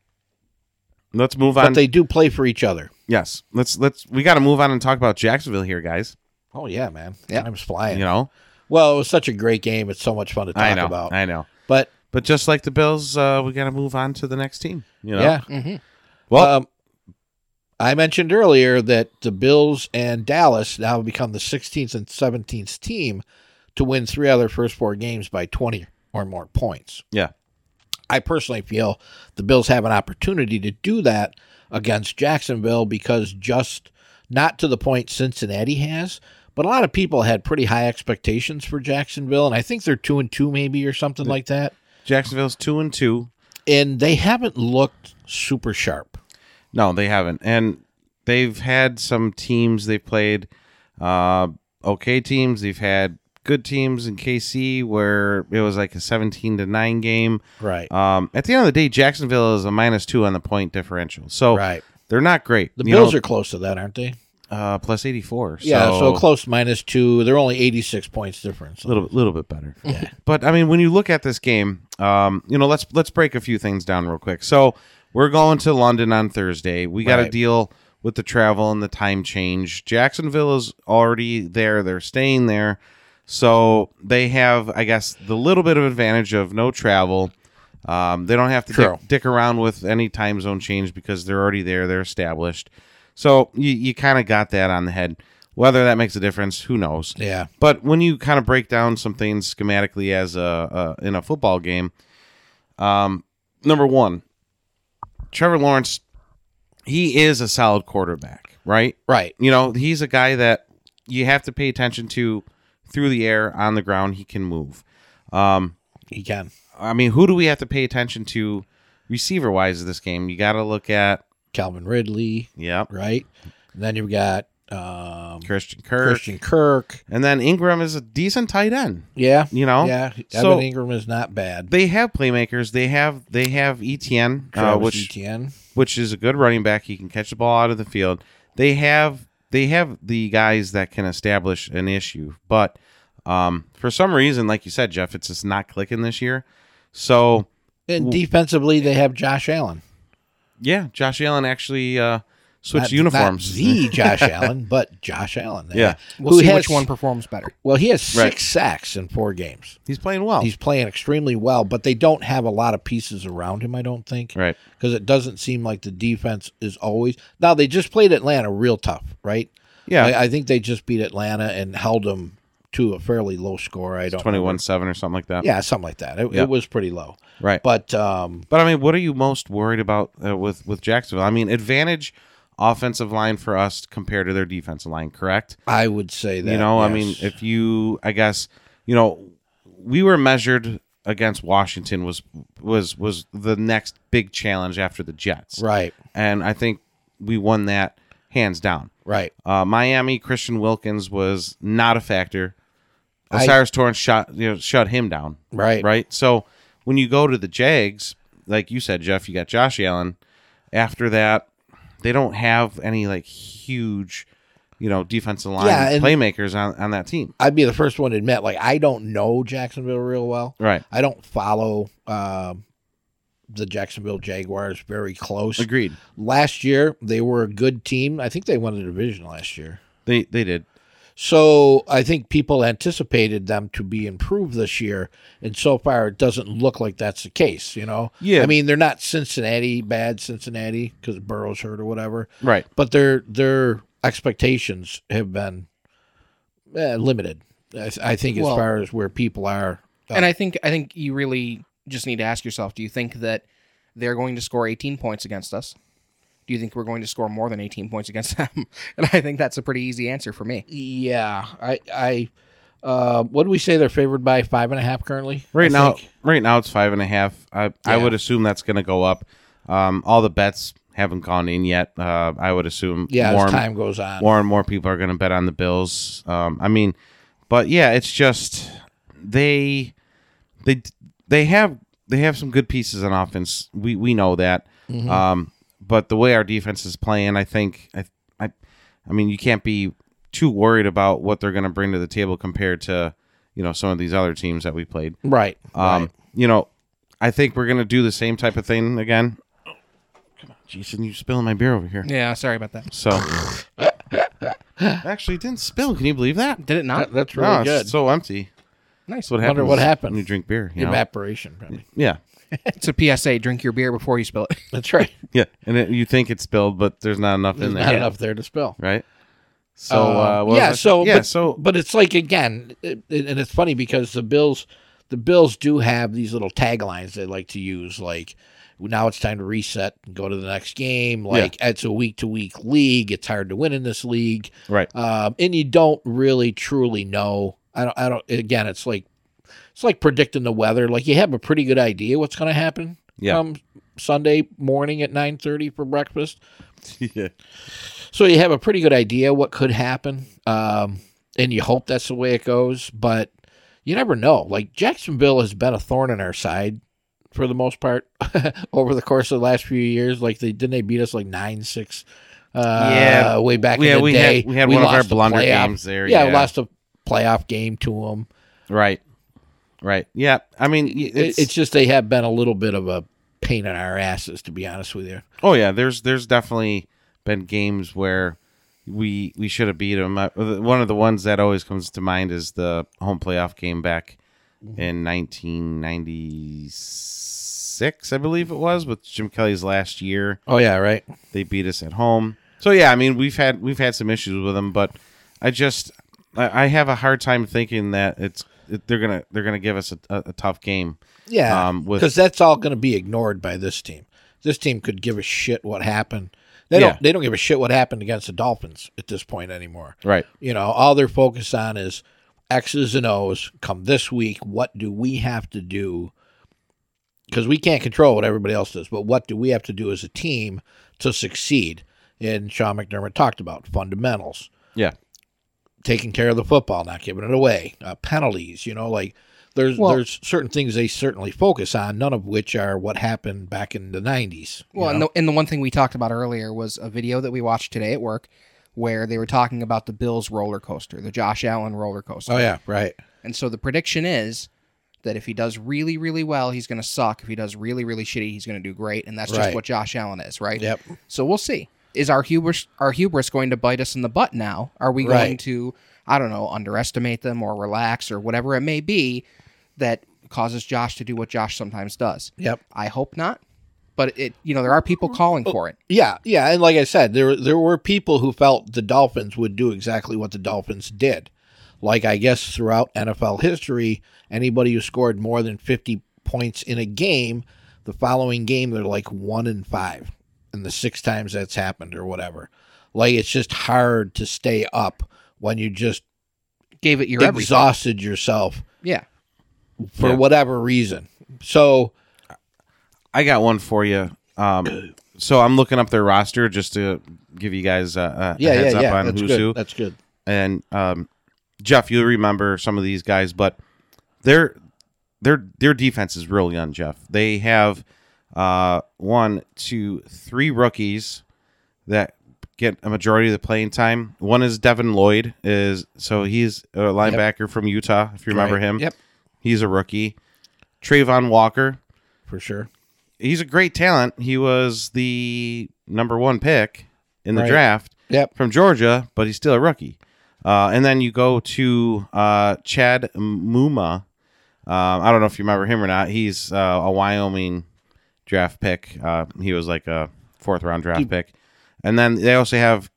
Let's move But on. they do play for each other. yes, let's let's we got to move on and talk about Jacksonville here, guys. Oh, yeah, man. Yeah. Time's flying. You know, Well, it was such a great game. It's so much fun to talk I know, about. I know. But, But just like the Bills, uh, we got to move on to the next team. You know? yeah. Mm-hmm. Well, um, I mentioned earlier that the Bills and Dallas now become the sixteenth and seventeenth team to win three out of their first four games by twenty or more points. Yeah. I personally feel the Bills have an opportunity to do that against Jacksonville because just not to the point Cincinnati has, but a lot of people had pretty high expectations for Jacksonville, and I think they're two and two maybe or something like that. Jacksonville's two and two. And they haven't looked super sharp. No, they haven't. And they've had some teams they've played uh, okay teams. They've had good teams in K C where it was like a seventeen to nine game. Right. Um, at the end of the day, Jacksonville is a minus two on the point differential. So Right. they're not great. The You Bills know, are close to that, aren't they? uh, plus eighty-four. Yeah, so, so close minus two. They're only eighty-six points difference. a little, little bit better. But I mean, when you look at this game, um, you know, let's let's break a few things down real quick. So we're going to London on Thursday. We got to Right. deal with the travel and the time change. Jacksonville is already there. They're staying there. So they have, I guess, the little bit of advantage of no travel. Um, they don't have to True. dick, dick around with any time zone change because they're already there. They're established. So you, you kind of got that on the head. Whether that makes a difference, who knows? Yeah. But when you kind of break down some things schematically as a, a in a football game, um, number one, Trevor Lawrence, he is a solid quarterback, right? Right. You know, he's a guy that you have to pay attention to through the air, on the ground. He can move. Um, He can. I mean, who do we have to pay attention to receiver wise this game? You got to look at, Calvin Ridley, yep, right? And then you've got um, Christian Kirk. Christian Kirk. And then Ingram is a decent tight end. Yeah. You know? Yeah. So- Evan Ingram is not bad. They have playmakers. They have they have Etienne, uh, Travis which Etienne. which is a good running back. He can catch the ball out of the field. They have they have the guys that can establish an issue, but um, for some reason, like you said, Jeff, it's just not clicking this year. So And defensively, they have Josh Allen. yeah, Josh Allen actually uh, switched Not- uniforms. Not the Josh Allen, but Josh Allen. Yeah. We'll Who see has- which one performs better. Well, he has six Right. sacks in four games. He's playing well. He's playing extremely well, but they don't have a lot of pieces around him, I don't think. right. Because it doesn't seem like the defense is always. Now, they just played Atlanta real tough, right? Yeah, I, I think they just beat Atlanta and held them to a fairly low score. I don't twenty-one seven or something like that. Yeah, something like that. It, Yeah. it was pretty low. Right. But um, But I mean, what are you most worried about uh, with with Jacksonville? I mean, advantage offensive line for us compared to their defensive line, correct? I would say that. you know, I yes. mean, if you, I guess, you know, we were measured against Washington was was was the next big challenge after the Jets, Right, and I think we won that hands down. right. Uh, Miami, Christian Wilkins was not a factor. I- Osiris Torrance shot you know shut him down. Right. Right. So when you go to the Jags, like you said, Jeff, you got Josh Allen. After that, they don't have any like huge, you know, defensive line Yeah, and- playmakers on, on that team. I'd be the first one to admit, like, I don't know Jacksonville real well. Right. I don't follow um, the Jacksonville Jaguars very close. Agreed. Last year, they were a good team. I think they won the division last year. They they did. So I think people anticipated them to be improved this year, and so far it doesn't look like that's the case. You know, Yeah. I mean, they're not Cincinnati, bad Cincinnati because Burrow's hurt or whatever, Right. but their their expectations have been eh, limited. I, I think as Well- far as where people are, And I think I think you really just need to ask yourself: do you think that they're going to score eighteen points against us? Do you think we're going to score more than eighteen points against them? And I think that's a pretty easy answer for me. yeah, I I uh, what do we say they're favored by five and a half currently? Right I now, think. right now it's five and a half. I I Yeah. would assume that's going to go up. Um, all the bets haven't gone in yet. Uh, I would assume yeah, more as and- time goes on, more and more people are going to bet on the Bills. Um, I mean, but yeah, it's just they they they have they have some good pieces on offense. We we know that. Mm-hmm. Um, but the way our defense is playing, I think I I I mean, you can't be too worried about what they're going to bring to the table compared to, you know, some of these other teams that we played. right? Um, right. you know, I think we're going to do the same type of thing again. Come on, Jason, you spilling my beer over here. Yeah, sorry about that. So, actually, it didn't spill. Can you believe that? Did it not? That- that's No, really it's good. so empty. Nice. That's what Wonder happens what happened. when you drink beer. You know? Evaporation, probably. Yeah. It's a P S A. Drink your beer before you spill it. That's right. Yeah, and it, you think it's spilled, but there's not enough There's in there. not enough there to spill. Right? So, uh, Uh, what was yeah, I- so yeah, but, so but it's like again, it, it- and it's funny because the Bills, the Bills do have these little taglines they like to use, like now it's time to reset and go to the next game. Like it's a week to week league. It's hard to win in this league, right. um, and you don't really truly know. I don't. I don't. Again, it's like it's like predicting the weather. Like you have a pretty good idea what's going to happen. Yeah. Um, Sunday morning at nine thirty for breakfast. yeah. So you have a pretty good idea what could happen, um, and you hope that's the way it goes, but you never know. Like Jacksonville has been a thorn in our side for the most part over the course of the last few years. Like they didn't they beat us like nine six, uh, Yeah. way back Yeah, in the we day. had- we had one of our lost a blunder playoff- games there, Yeah, we yeah. lost a playoff game to them. Right. Right. Yeah. I mean, y- It's, it's, it's just they have been a little bit of a pain in our asses, to be honest with you. oh yeah. There's there's definitely been games where we we should have beat them. One of the ones that always comes to mind is the home playoff game back in nineteen ninety-six, I believe it was, with Jim Kelly's last year. Oh yeah, right. They beat us at home. So yeah, I mean we've had we've had some issues with them, but I just I, I have a hard time thinking that it's it, they're gonna they're gonna give us a, a, a tough game. Yeah, Um, with- because that's all going to be ignored by this team. This team could give a shit what happened. They Yeah. don't. They don't give a shit what happened against the Dolphins at this point anymore. Right. You know, all they're focused on is X's and O's. Come this week, what do we have to do? Because we can't control what everybody else does, but what do we have to do as a team to succeed? And Sean McDermott talked about fundamentals, Yeah. taking care of the football, not giving it away, uh, penalties. You know, like there's Well- there's certain things they certainly focus on, none of which are what happened back in the nineties. you Well, and know? the, and the one thing we talked about earlier was a video that we watched today at work where they were talking about the Bills roller coaster, the Josh Allen roller coaster. oh yeah, right. And so the prediction is that if he does really, really well, he's going to suck. If he does really, really shitty, he's going to do great. And that's just Right. what Josh Allen is, right? Yep. So we'll see. Is our hubris, our hubris going to bite us in the butt now? Are we going Right. to, I don't know, underestimate them or relax or whatever it may be that causes Josh to do what Josh sometimes does? Yep. I hope not. But it, you know, there are people calling for it. Yeah, yeah, and like I said, there there were people who felt the Dolphins would do exactly what the Dolphins did. Like I guess throughout N F L history, anybody who scored more than fifty points in a game, the following game they're like one in five, and the six times that's happened or whatever. Like it's just hard to stay up when you just Gave it your everything. exhausted yourself Yeah. for Yeah. whatever reason. So I got one for you. Um, so I'm looking up their roster just to give you guys a, a yeah, heads yeah, up yeah, on that's who's good. who. That's good. And um, Jeff, you'll remember some of these guys, but their their their defense is real young. Jeff, they have uh, one, two, three rookies that get a majority of the playing time. One is Devin Lloyd, is so he's a linebacker from Utah. If you remember Right. him, Yep, he's a rookie. Trayvon Walker, for sure. he's a great talent. He was the number one pick in the Right. draft Yep. from Georgia, but he's still a rookie. Uh, and then you go to uh, Chad Muma. Um, I don't know if you remember him or not. He's uh, a Wyoming draft pick. Uh, he was like a fourth round draft Dude. pick. And then they also have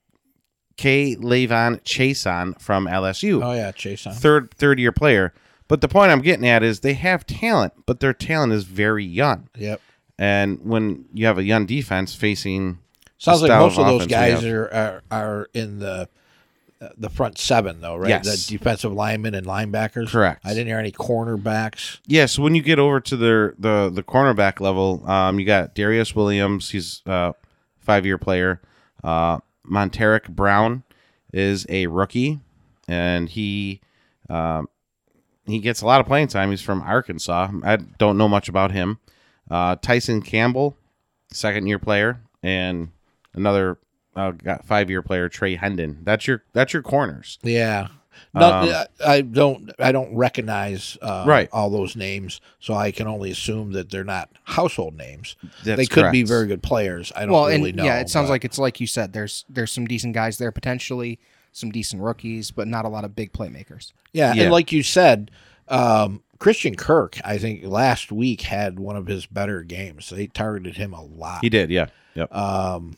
K. Levon Chason from L S U, Oh yeah, Chase on. third third year player. But the point I'm getting at is they have talent, but their talent is very young. Yep. And when you have a young defense facing Sounds the like style most of those offense we guys have. are, are are in the uh, the front seven though, right? Yes. The defensive linemen and linebackers. Correct. I didn't hear any cornerbacks. Yeah, so when you get over to the the the cornerback level, um, you got Darius Williams. He's a five year player. Uh, Monteric Brown is a rookie, and he um, he gets a lot of playing time. He's from Arkansas. I don't know much about him. Uh, Tyson Campbell, second year player, and another uh, five year player, Trey Hendon. That's your that's your corners. Yeah. No, Um, I don't. I don't recognize uh, Right. all those names, so I can only assume that they're not household names. That's they could be correct. very good players. I don't Well, really and know. yeah, it sounds but- like it's like you said. There's there's some decent guys there potentially, some decent rookies, but not a lot of big playmakers. yeah, Yeah. and like you said, um, Christian Kirk, I think last week had one of his better games. They targeted him a lot. He did, yeah. Yep. Um,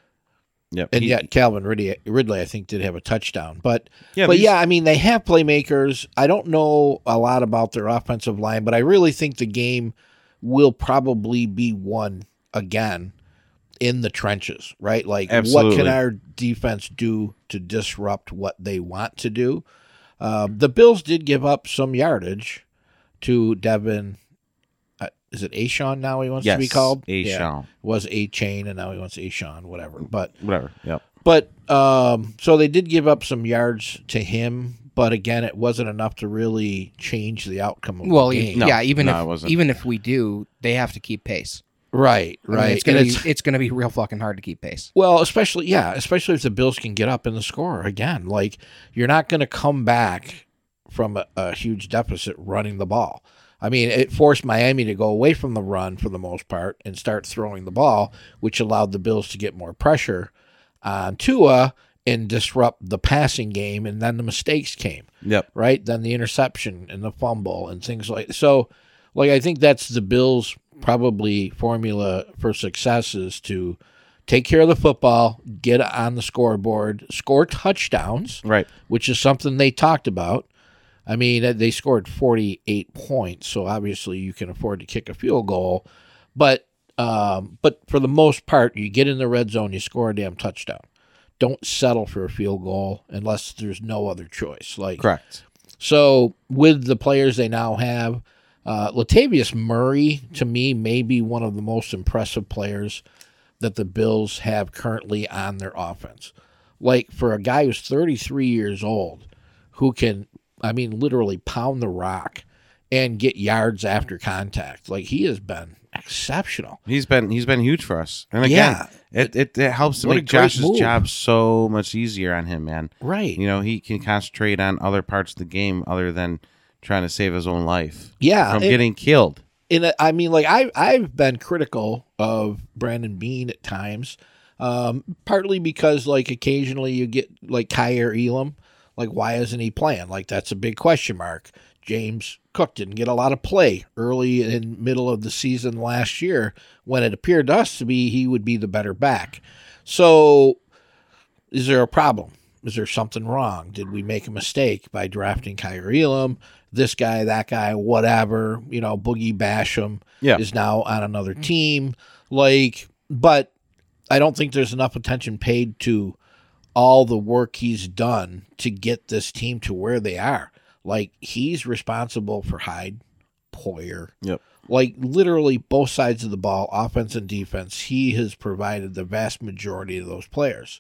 yep. and He- yet Calvin Ridley, Ridley, I think, did have a touchdown. But Yeah, but these- yeah, I mean, they have playmakers. I don't know a lot about their offensive line, but I really think the game will probably be won again in the trenches, right? Like, what Absolutely. can our defense do to disrupt what they want to do? Um, the Bills did give up some yardage to Devin. Uh, is it Ashawn now he wants to be Yes, called? Ashawn. Yeah. It was A Chain, and now he wants Ashawn, whatever. But Whatever. Yep. but um, so they did give up some yards to him, but again, it wasn't enough to really change the outcome of Well, the e- game. No, yeah, even no, it if wasn't. even if we do, they have to keep pace. Right, I mean, right. it's gonna And be it's- it's gonna be real fucking hard to keep pace. Well, especially yeah, especially if the Bills can get up in the score again. Like, you're not going to come back from a, a huge deficit running the ball. I mean, it forced Miami to go away from the run for the most part and start throwing the ball, which allowed the Bills to get more pressure on Tua and disrupt the passing game, and then the mistakes came. Yep. Right? Then the interception and the fumble and things like so. Like, I think that's the Bills' probably formula for success is to take care of the football, get on the scoreboard, score touchdowns, Right. which is something they talked about. I mean, they scored forty-eight points, so obviously you can afford to kick a field goal. But um, but for the most part, you get in the red zone, you score a damn touchdown. Don't settle for a field goal unless there's no other choice. Like, Correct. so with the players they now have, uh, Latavius Murray, to me, may be one of the most impressive players that the Bills have currently on their offense. Like, for a guy who's thirty-three years old, who can, I mean, literally pound the rock and get yards after contact, like, he has been exceptional. He's been he's been huge for us. And again, Yeah. it, it it helps to What a make great Josh's move. job so much easier on him, man. Right. You know, he can concentrate on other parts of the game other than trying to save his own life. Yeah, From and- getting killed. And I mean, like, I I've been critical of Brandon Beane at times, um, partly because, like, occasionally you get like Kyer Elam, like, why isn't he playing? Like, that's a big question mark. James Cook didn't get a lot of play early and middle of the season last year when it appeared to us to be he would be the better back. So, is there a problem? Is there something wrong? Did we make a mistake by drafting Kyer Elam? This guy, that guy, whatever, you know, Boogie Basham Yeah. is now on another team. Like, but I don't think there's enough attention paid to all the work he's done to get this team to where they are. Like, he's responsible for Hyde, Poyer. Yep. Like, literally both sides of the ball, offense and defense, he has provided the vast majority of those players.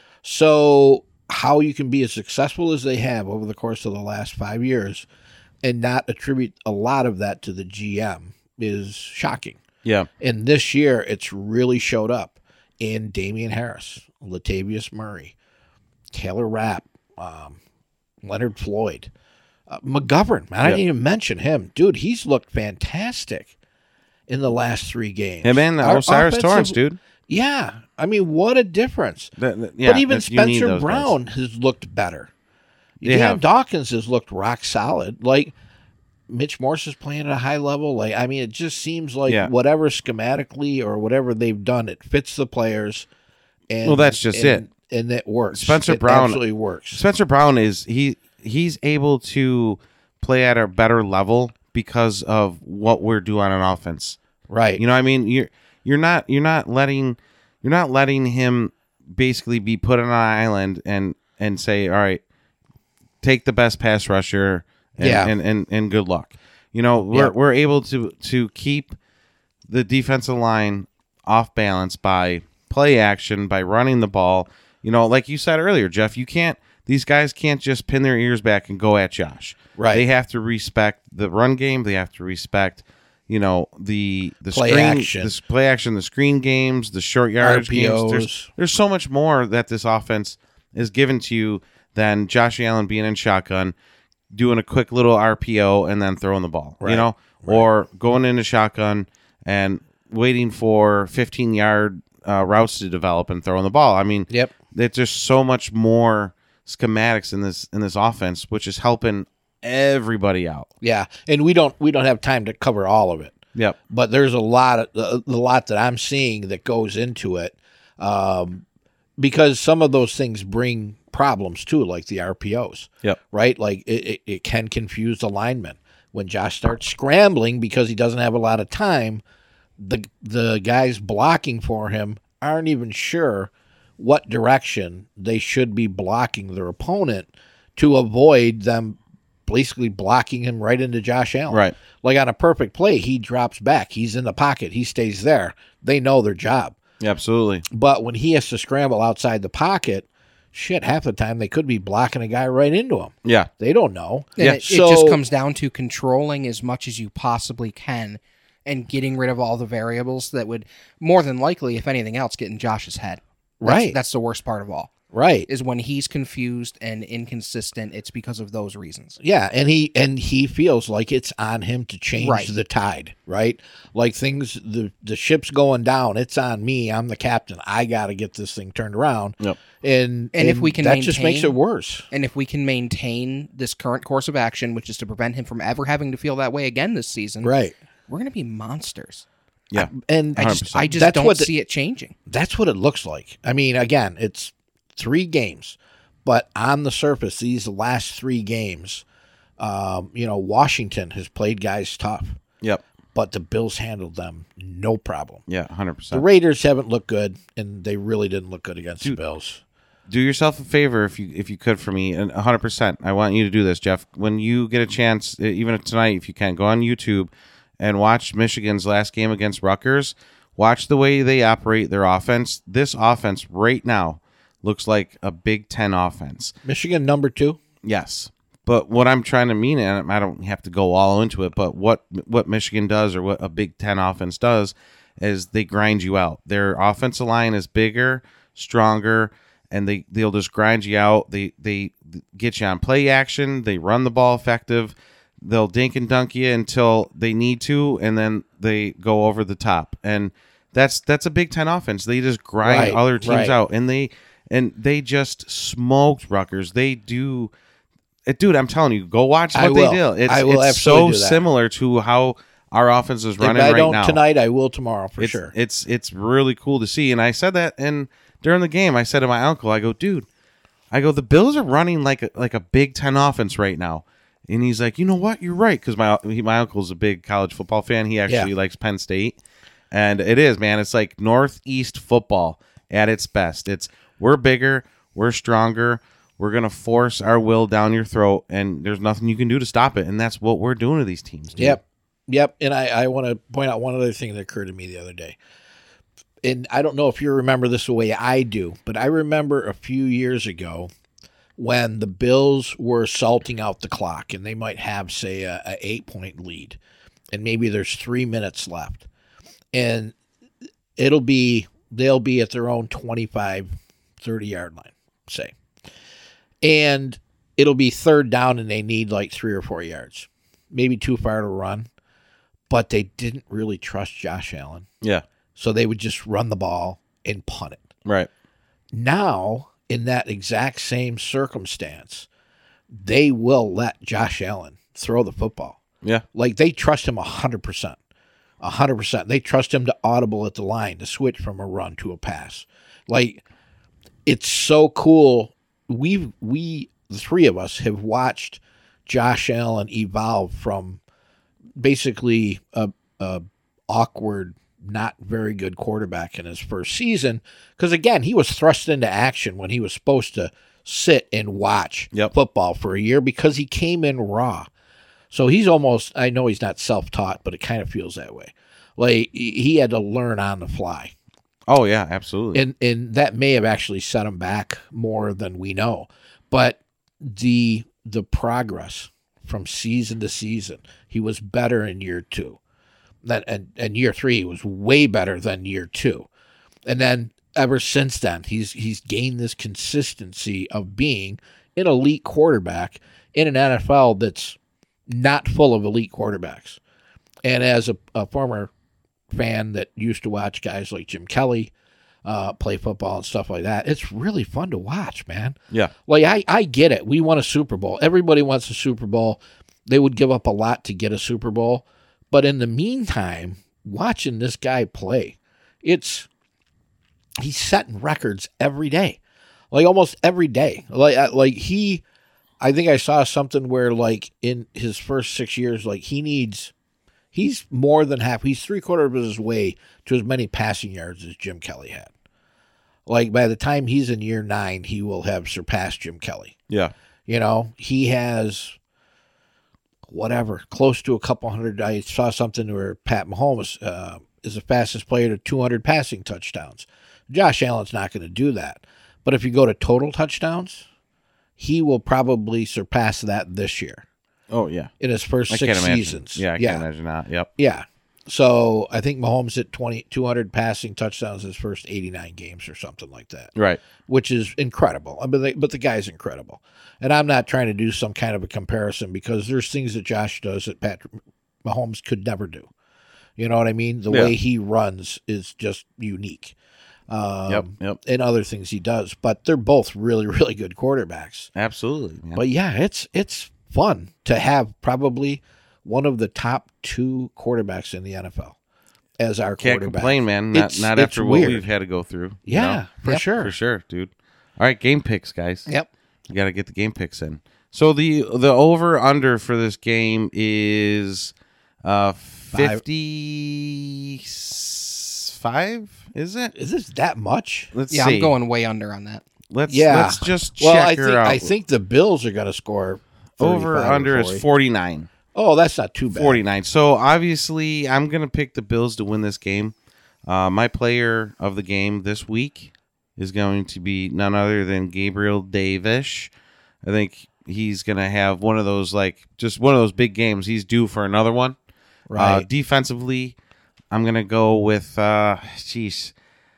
So how you can be as successful as they have over the course of the last five years and not attribute a lot of that to the G M is shocking. Yeah. And this year, it's really showed up in Damian Harris, Latavius Murray, Taylor Rapp, um, Leonard Floyd, uh, McGovern. Man, I Yep. didn't even mention him. Dude, he's looked fantastic in the last three games. Him and Our Osiris offensive- Torrance, dude. Yeah. I mean, what a difference. That- that- yeah, but even that's- you need Spencer those guys. Brown has looked better. They Dan have. Dawkins has looked rock solid. Like, Mitch Morse is playing at a high level. Like, I mean, it just seems like Yeah. whatever schematically or whatever they've done, it fits the players. And, Well, that's just and, And it works. Spencer It Brown- absolutely works. Spencer Brown is he he's able to play at a better level because of what we're doing on offense. Right. You know what I mean? You're you're not you're not letting you're not letting him basically be put on an island and and say, all right, take the best pass rusher and Yeah. and, and, and good luck. You know, we're Yeah. we're able to to keep the defensive line off balance by play action, by running the ball. You know, like you said earlier, Jeff, you can't these guys can't just pin their ears back and go at Josh. Right. They have to respect the run game. They have to respect, you know, the the Play screen, action. the play action, the screen games, the short yardage games. There's, R P Os. there's so much more that this offense is given to you than Josh Allen being in shotgun, doing a quick little R P O and then throwing the ball. Right. You know, or going into shotgun and waiting for fifteen yard uh, routes to develop and throwing the ball. I mean, Yep. there's just so much more schematics in this in this offense, which is helping everybody out. Yeah, and we don't we don't have time to cover all of it. Yep. But there's a lot of the, the lot that I'm seeing that goes into it, um, because some of those things bring problems too, like the R P Os. Yep. Right, like it, it, it can confuse the linemen when Josh starts scrambling because he doesn't have a lot of time. The the guys blocking for him aren't even sure what direction they should be blocking their opponent to avoid them basically blocking him right into Josh Allen. Right. Like on a perfect play, he drops back. He's in the pocket. He stays there. They know their job. Absolutely. But when he has to scramble outside the pocket, shit, half the time they could be blocking a guy right into him. Yeah. They don't know. And Yeah. it, So- it just comes down to controlling as much as you possibly can and getting rid of all the variables that would, more than likely, if anything else, get in Josh's head. That's, Right. That's the worst part of all. Right. Is when he's confused and inconsistent, it's because of those reasons. Yeah, and he and he feels like it's on him to change Right. the tide, right? Like things the the ship's going down, it's on me. I'm the captain. I got to get this thing turned around. Yep. And And if we can that just makes maintain- it worse. And if we can maintain this current course of action, which is to prevent him from ever having to feel that way again this season, Right. we're going to be monsters. Yeah. And I just, one hundred percent. I just That's don't what the- see it changing. that's what it looks like. I mean, again, it's three games, but on the surface, these last three games, um, you know, Washington has played guys tough, Yep. but the Bills handled them no problem. Yeah. one hundred The percent. Raiders haven't looked good, and they really didn't look good against Dude. the Bills. Do yourself a favor if you if you could for me, and one hundred percent. I want you to do this, Jeff. When you get a chance, e- even tonight, if you can, go on YouTube and watch Michigan's last game against Rutgers. Watch the way they operate their offense. This offense right now looks like a Big Ten offense. Michigan number two. Yes. But what I'm trying to mean, and I don't have to go all into it, but what what Michigan does or what a Big Ten offense does is they grind you out. Their offensive line is bigger, stronger, and they, they'll just grind you out. They they get you on play action. They run the ball effective. They'll dink and dunk you until they need to, and then they go over the top. And that's that's a Big Ten offense. They just grind Right, other teams right. out, and they and they just smoked Rutgers. They do. It, dude, I'm telling you, go watch I what they will. do. It's, I will it's absolutely so do that. similar to how our offense is running if I right don't now. tonight, I will tomorrow for it's, sure. It's it's really cool to see. And I said that, and during the game, I said to my uncle, I go, dude, I go, the Bills are running like a, like a Big Ten offense right now. And he's like, you know what? You're right, because my he, my uncle's a big college football fan. He actually Yeah. likes Penn State, and it is, man. It's like Northeast football at its best. It's we're bigger, we're stronger. We're going to force our will down your throat, and there's nothing you can do to stop it. And that's what we're doing to these teams. Dude. Yep. Yep. And I, I want to point out one other thing that occurred to me the other day. And I don't know if you remember this the way I do, but I remember a few years ago when the Bills were salting out the clock and they might have, say, a, a eight-point lead. And maybe there's three minutes left. And it'll be, they'll be at their own twenty-five, thirty-yard line, say. And it'll be third down and they need like three or four yards. Maybe too far to run. But they didn't really trust Josh Allen. Yeah. So they would just run the ball and punt it. Right. Now, in that exact same circumstance, they will let Josh Allen throw the football. Yeah. Like they trust him one hundred percent. one hundred percent. They trust him to audible at the line, to switch from a run to a pass. Like, it's so cool. We we the three of us have watched Josh Allen evolve from basically a, a awkward, not very good quarterback in his first season. Because again, he was thrust into action when he was supposed to sit and watch Yep. football for a year because he came in raw. So he's almost, I know he's not self-taught, but it kind of feels that way. Like he had to learn on the fly. Oh, yeah, absolutely. And and that may have actually set him back more than we know. But the the progress from season to season, he was better in year two. That and, and year three he was way better than year two. And then ever since then, he's he's gained this consistency of being an elite quarterback in an N F L that's not full of elite quarterbacks. And as a, a former fan that used to watch guys like Jim Kelly, uh, play football and stuff like that. It's really fun to watch, man. Yeah. Like, I, I get it. We won a Super Bowl. Everybody wants a Super Bowl. They would give up a lot to get a Super Bowl. But in the meantime, watching this guy play, it's he's setting records every day. Like, almost every day. Like, like he, I think I saw something where, like, in his first six years, like, he needs, he's more than half, he's three quarters of his way to as many passing yards as Jim Kelly had. Like, by the time he's in year nine, he will have surpassed Jim Kelly. Yeah. You know, he has whatever, close to a couple hundred. I saw something where Pat Mahomes uh, is the fastest player to two hundred passing touchdowns. Josh Allen's not going to do that. But if you go to total touchdowns, he will probably surpass that this year Oh, yeah. in his first I six can't imagine. seasons. Yeah, I yeah. can't imagine that. Yep. Yeah. So I think Mahomes hit twenty, two hundred passing touchdowns his first eighty-nine games or something like that, Right. which is incredible. I mean, the, but the guy's incredible. And I'm not trying to do some kind of a comparison because there's things that Josh does that Patrick Mahomes could never do. You know what I mean? The Yeah. way he runs is just unique. Um, Yep, yep. And other things he does. But they're both really, really good quarterbacks. Absolutely. Man. But yeah, it's it's fun to have probably one of the top two quarterbacks in the N F L as our Can't quarterback. complain, man. Not, It's- not it's after what weird. we've had to go through. you Yeah, know? for Yep. sure. For sure, dude. All right, game picks, guys. Yep. You got to get the game picks in. So the the over under for this game is uh fifty-five. Is it? Is this that much? Let's Yeah, see. I'm going way under on that. Let's Yeah. let's just check Well, I her think out. I think the Bills are going to score over thirty-five or under is forty. forty-nine. Oh, that's not too bad. forty-nine. So obviously, I'm going to pick the Bills to win this game. Uh, my player of the game this week is going to be none other than Gabriel Davis. I think he's going to have one of those, like, just one of those big games. He's due for another one. Uh, Right. defensively, I'm going to go with, uh, jeez,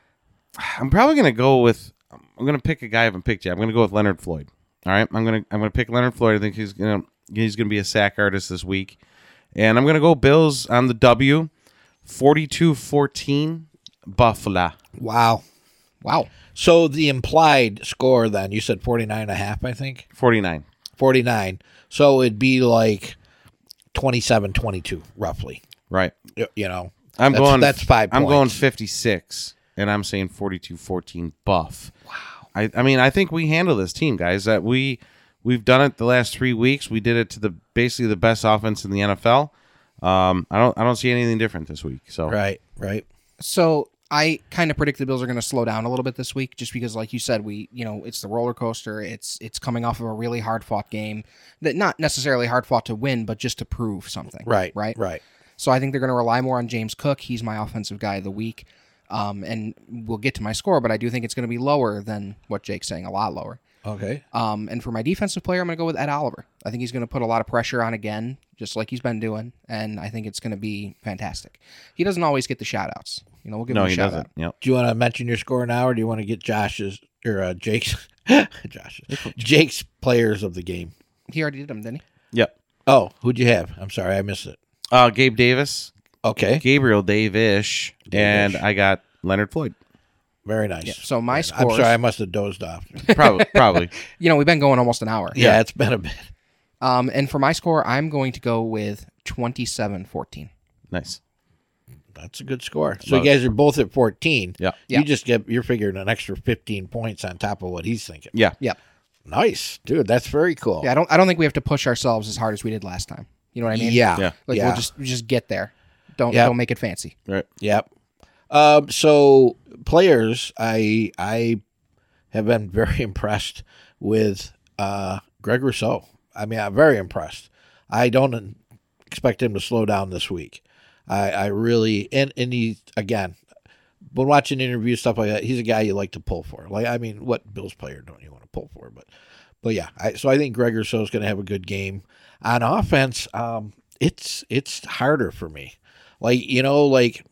I'm probably going to go with, I'm going to pick a guy I haven't picked yet. I'm going to go with Leonard Floyd. All right, I'm going to I'm going to pick Leonard Floyd. I think he's going to he's going to be a sack artist this week. And I'm going to go Bills on the W, forty-two fourteen Buffalo. Wow. Wow. So the implied score then, you said forty-nine and a half, I think? forty-nine. forty-nine. So it'd be like twenty-seven twenty-two, roughly. Right. You, you know, I'm That's- going that's five I'm going points. fifty-six and I'm saying forty-two fourteen Buff. Wow. I I mean, I think we handle this team, guys. That we we've done it the last three weeks. We did it to the basically the best offense in the N F L. Um, I don't I don't see anything different this week. So right, right. So I kind of predict the Bills are going to slow down a little bit this week, just because, like you said, we you know it's the roller coaster. It's it's coming off of a really hard fought game that not necessarily hard fought to win, but just to prove something. Right, right, right. So I think they're going to rely more on James Cook. He's my offensive guy of the week, um, and we'll get to my score, but I do think it's going to be lower than what Jake's saying, a lot lower. Okay. Um, and for my defensive player, I'm going to go with Ed Oliver. I think he's going to put a lot of pressure on again, just like he's been doing, and I think it's going to be fantastic. He doesn't always get the shout-outs. You know, we'll give no, him a he shout-out. doesn't. Yep. Do you want to mention your score now, or do you want to get Josh's or uh, Jake's Josh's Jake's players of the game? He already did them, didn't he? Yep. Oh, who'd you have? I'm sorry, I missed it. Uh, Gabe Davis, Okay, Gabriel Davis, and I got Leonard Floyd. very nice. Yeah, so my I'm scores- sorry, I must have dozed off. Probably, probably. You know, we've been going almost an hour. Yeah, it's been a bit. Um, and for my score, I'm going to go with twenty-seven fourteen. Nice. That's a good score. So Love you guys are both at fourteen. Yeah. Yeah. You just get you're figuring an extra fifteen points on top of what he's thinking. Yeah. Yep. Nice, dude. That's very cool. Yeah, I don't I don't think we have to push ourselves as hard as we did last time. You know what I mean? Yeah. Yeah. Like yeah. we'll just just get there. Don't Yep. don't make it fancy. Right. Yep. Um, so players, I I have been very impressed with uh, Greg Rousseau. I mean, I'm very impressed. I don't expect him to slow down this week. I, I really and and he again, when watching interviews stuff like that, he's a guy you like to pull for. Like I mean, what Bills player don't you want to pull for? But but yeah, I, so I think Greg Rousseau is going to have a good game on offense. Um, it's it's harder for me. Like you know, like.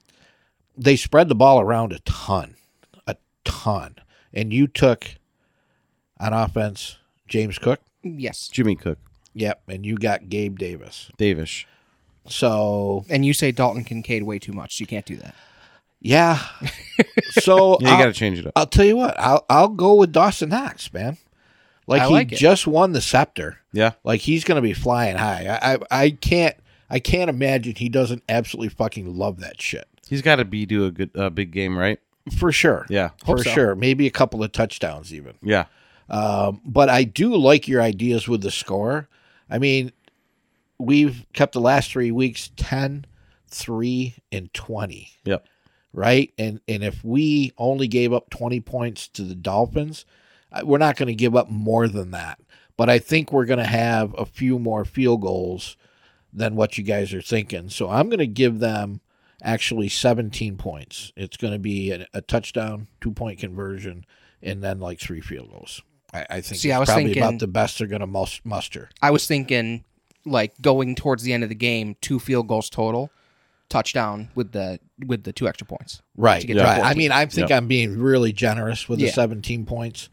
They spread the ball around a ton, a ton. And you took on offense James Cook. Yes. Jimmy Cook, Yep. And you got Gabe Davis. Davis. So, And you say Dalton Kincaid way too much, so you can't do that. Yeah. So Yeah, you I'll, got to change it up. I'll tell you what. I'll I'll go with Dawson Knox, man. Like I he like it. just won the scepter. Yeah. Like he's going to be flying high. I, I I can't I can't imagine he doesn't absolutely fucking love that shit. He's got to be do a good uh, big game, right? For sure. Yeah. For Hope so. sure. Maybe a couple of touchdowns even. Yeah. Um, but I do like your ideas with the score. I mean, we've kept the last three weeks ten, three, and twenty. Yep. Right? And and if we only gave up twenty points to the Dolphins, uh, we're not going to give up more than that. But I think we're going to have a few more field goals than what you guys are thinking. So I'm going to give them actually seventeen points. It's going to be a, a touchdown, two-point conversion, and then like three field goals. I, I think See, it's I was probably thinking- about the best they're going to mus- muster. I was thinking like going towards the end of the game, two field goals total, touchdown with the with the two extra points. Right. to get right. to I fourteen. mean, I think Yep. I'm being really generous with the Yeah. seventeen points.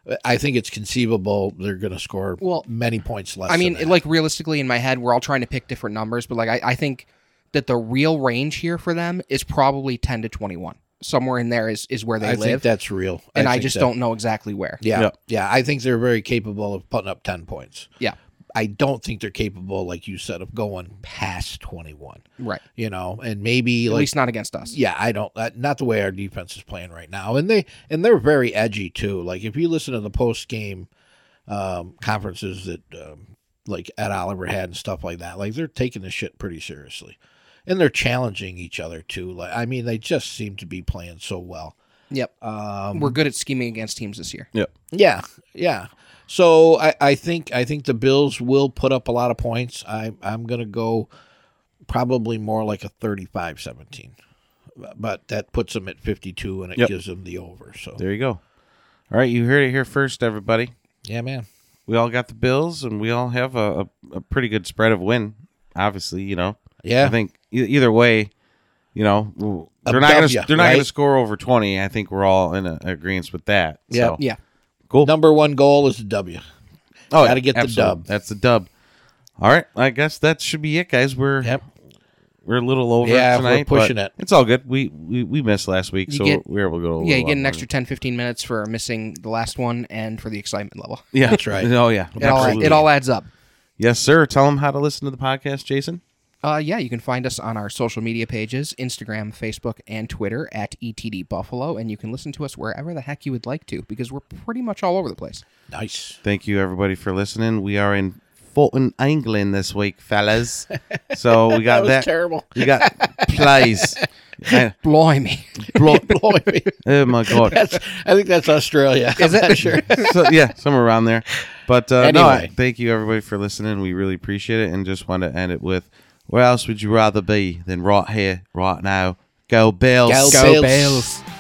I think it's conceivable they're going to score Well, many points less. I mean, than that. like realistically in my head, we're all trying to pick different numbers, but like I, I think that the real range here for them is probably ten to twenty-one. Somewhere in there is, is where they I live. think that's real. and I, think just that- don't know exactly where. Yeah, Yeah. yeah. I think they're very capable of putting up ten points. Yeah. I don't think they're capable, like you said, of going past twenty-one. Right. You know, and maybe At like least not against us. yeah, I don't. Uh, not the way our defense is playing right now, and they and they're very edgy too. Like if you listen to the post game um, conferences that um, like Ed Oliver had and stuff like that, like they're taking this shit pretty seriously, and they're challenging each other too. Like I mean, they just seem to be playing so well. Yep. Um, We're good at scheming against teams this year. Yep. Yeah, yeah. So I, I think I think the Bills will put up a lot of points. I I'm gonna go probably more like a thirty-five seventeen. But that puts them at fifty-two and it Yep. gives them the over. So There you go. All right, you heard it here first, everybody. yeah, man. We all got the Bills, and we all have a, a, a pretty good spread of win. Obviously, you know. Yeah. I think e- either way, you know, they're A not going W, to they're not going right? to score over twenty. I think we're all in a, agreement with that. Yeah. So, Yeah. cool. Number one goal is the W. Oh, Gotta get the absolutely. dub. That's the dub. All right, I guess that should be it, guys. We're Yep. we're a little over Yeah, we're tonight. pushing but it. It's all good. We we, we missed last week, You so get- we were able to go. A Yeah, little you get an longer. extra ten, fifteen minutes for missing the last one and for the excitement level. Yeah, That's right. Oh yeah, It all, absolutely. it all adds up. Yes, sir. Tell them how to listen to the podcast, Jason. Uh, yeah, you can find us on our social media pages, Instagram, Facebook, and Twitter at E T D Buffalo, and you can listen to us wherever the heck you would like to because we're pretty much all over the place. Nice. Thank you, everybody, for listening. We are in Fulton, England this week, fellas. So we got That was that. terrible. We got plays. I- Blimey. blo- Blimey. oh my god. That's, I think that's Australia. Is I'm it? not sure. So, yeah, somewhere around there. But uh, no, Anyway. I- thank you, everybody, for listening. We really appreciate it, and just want to end it with, where else would you rather be than right here, right now? Go Bills. Go Go Bills. Bills.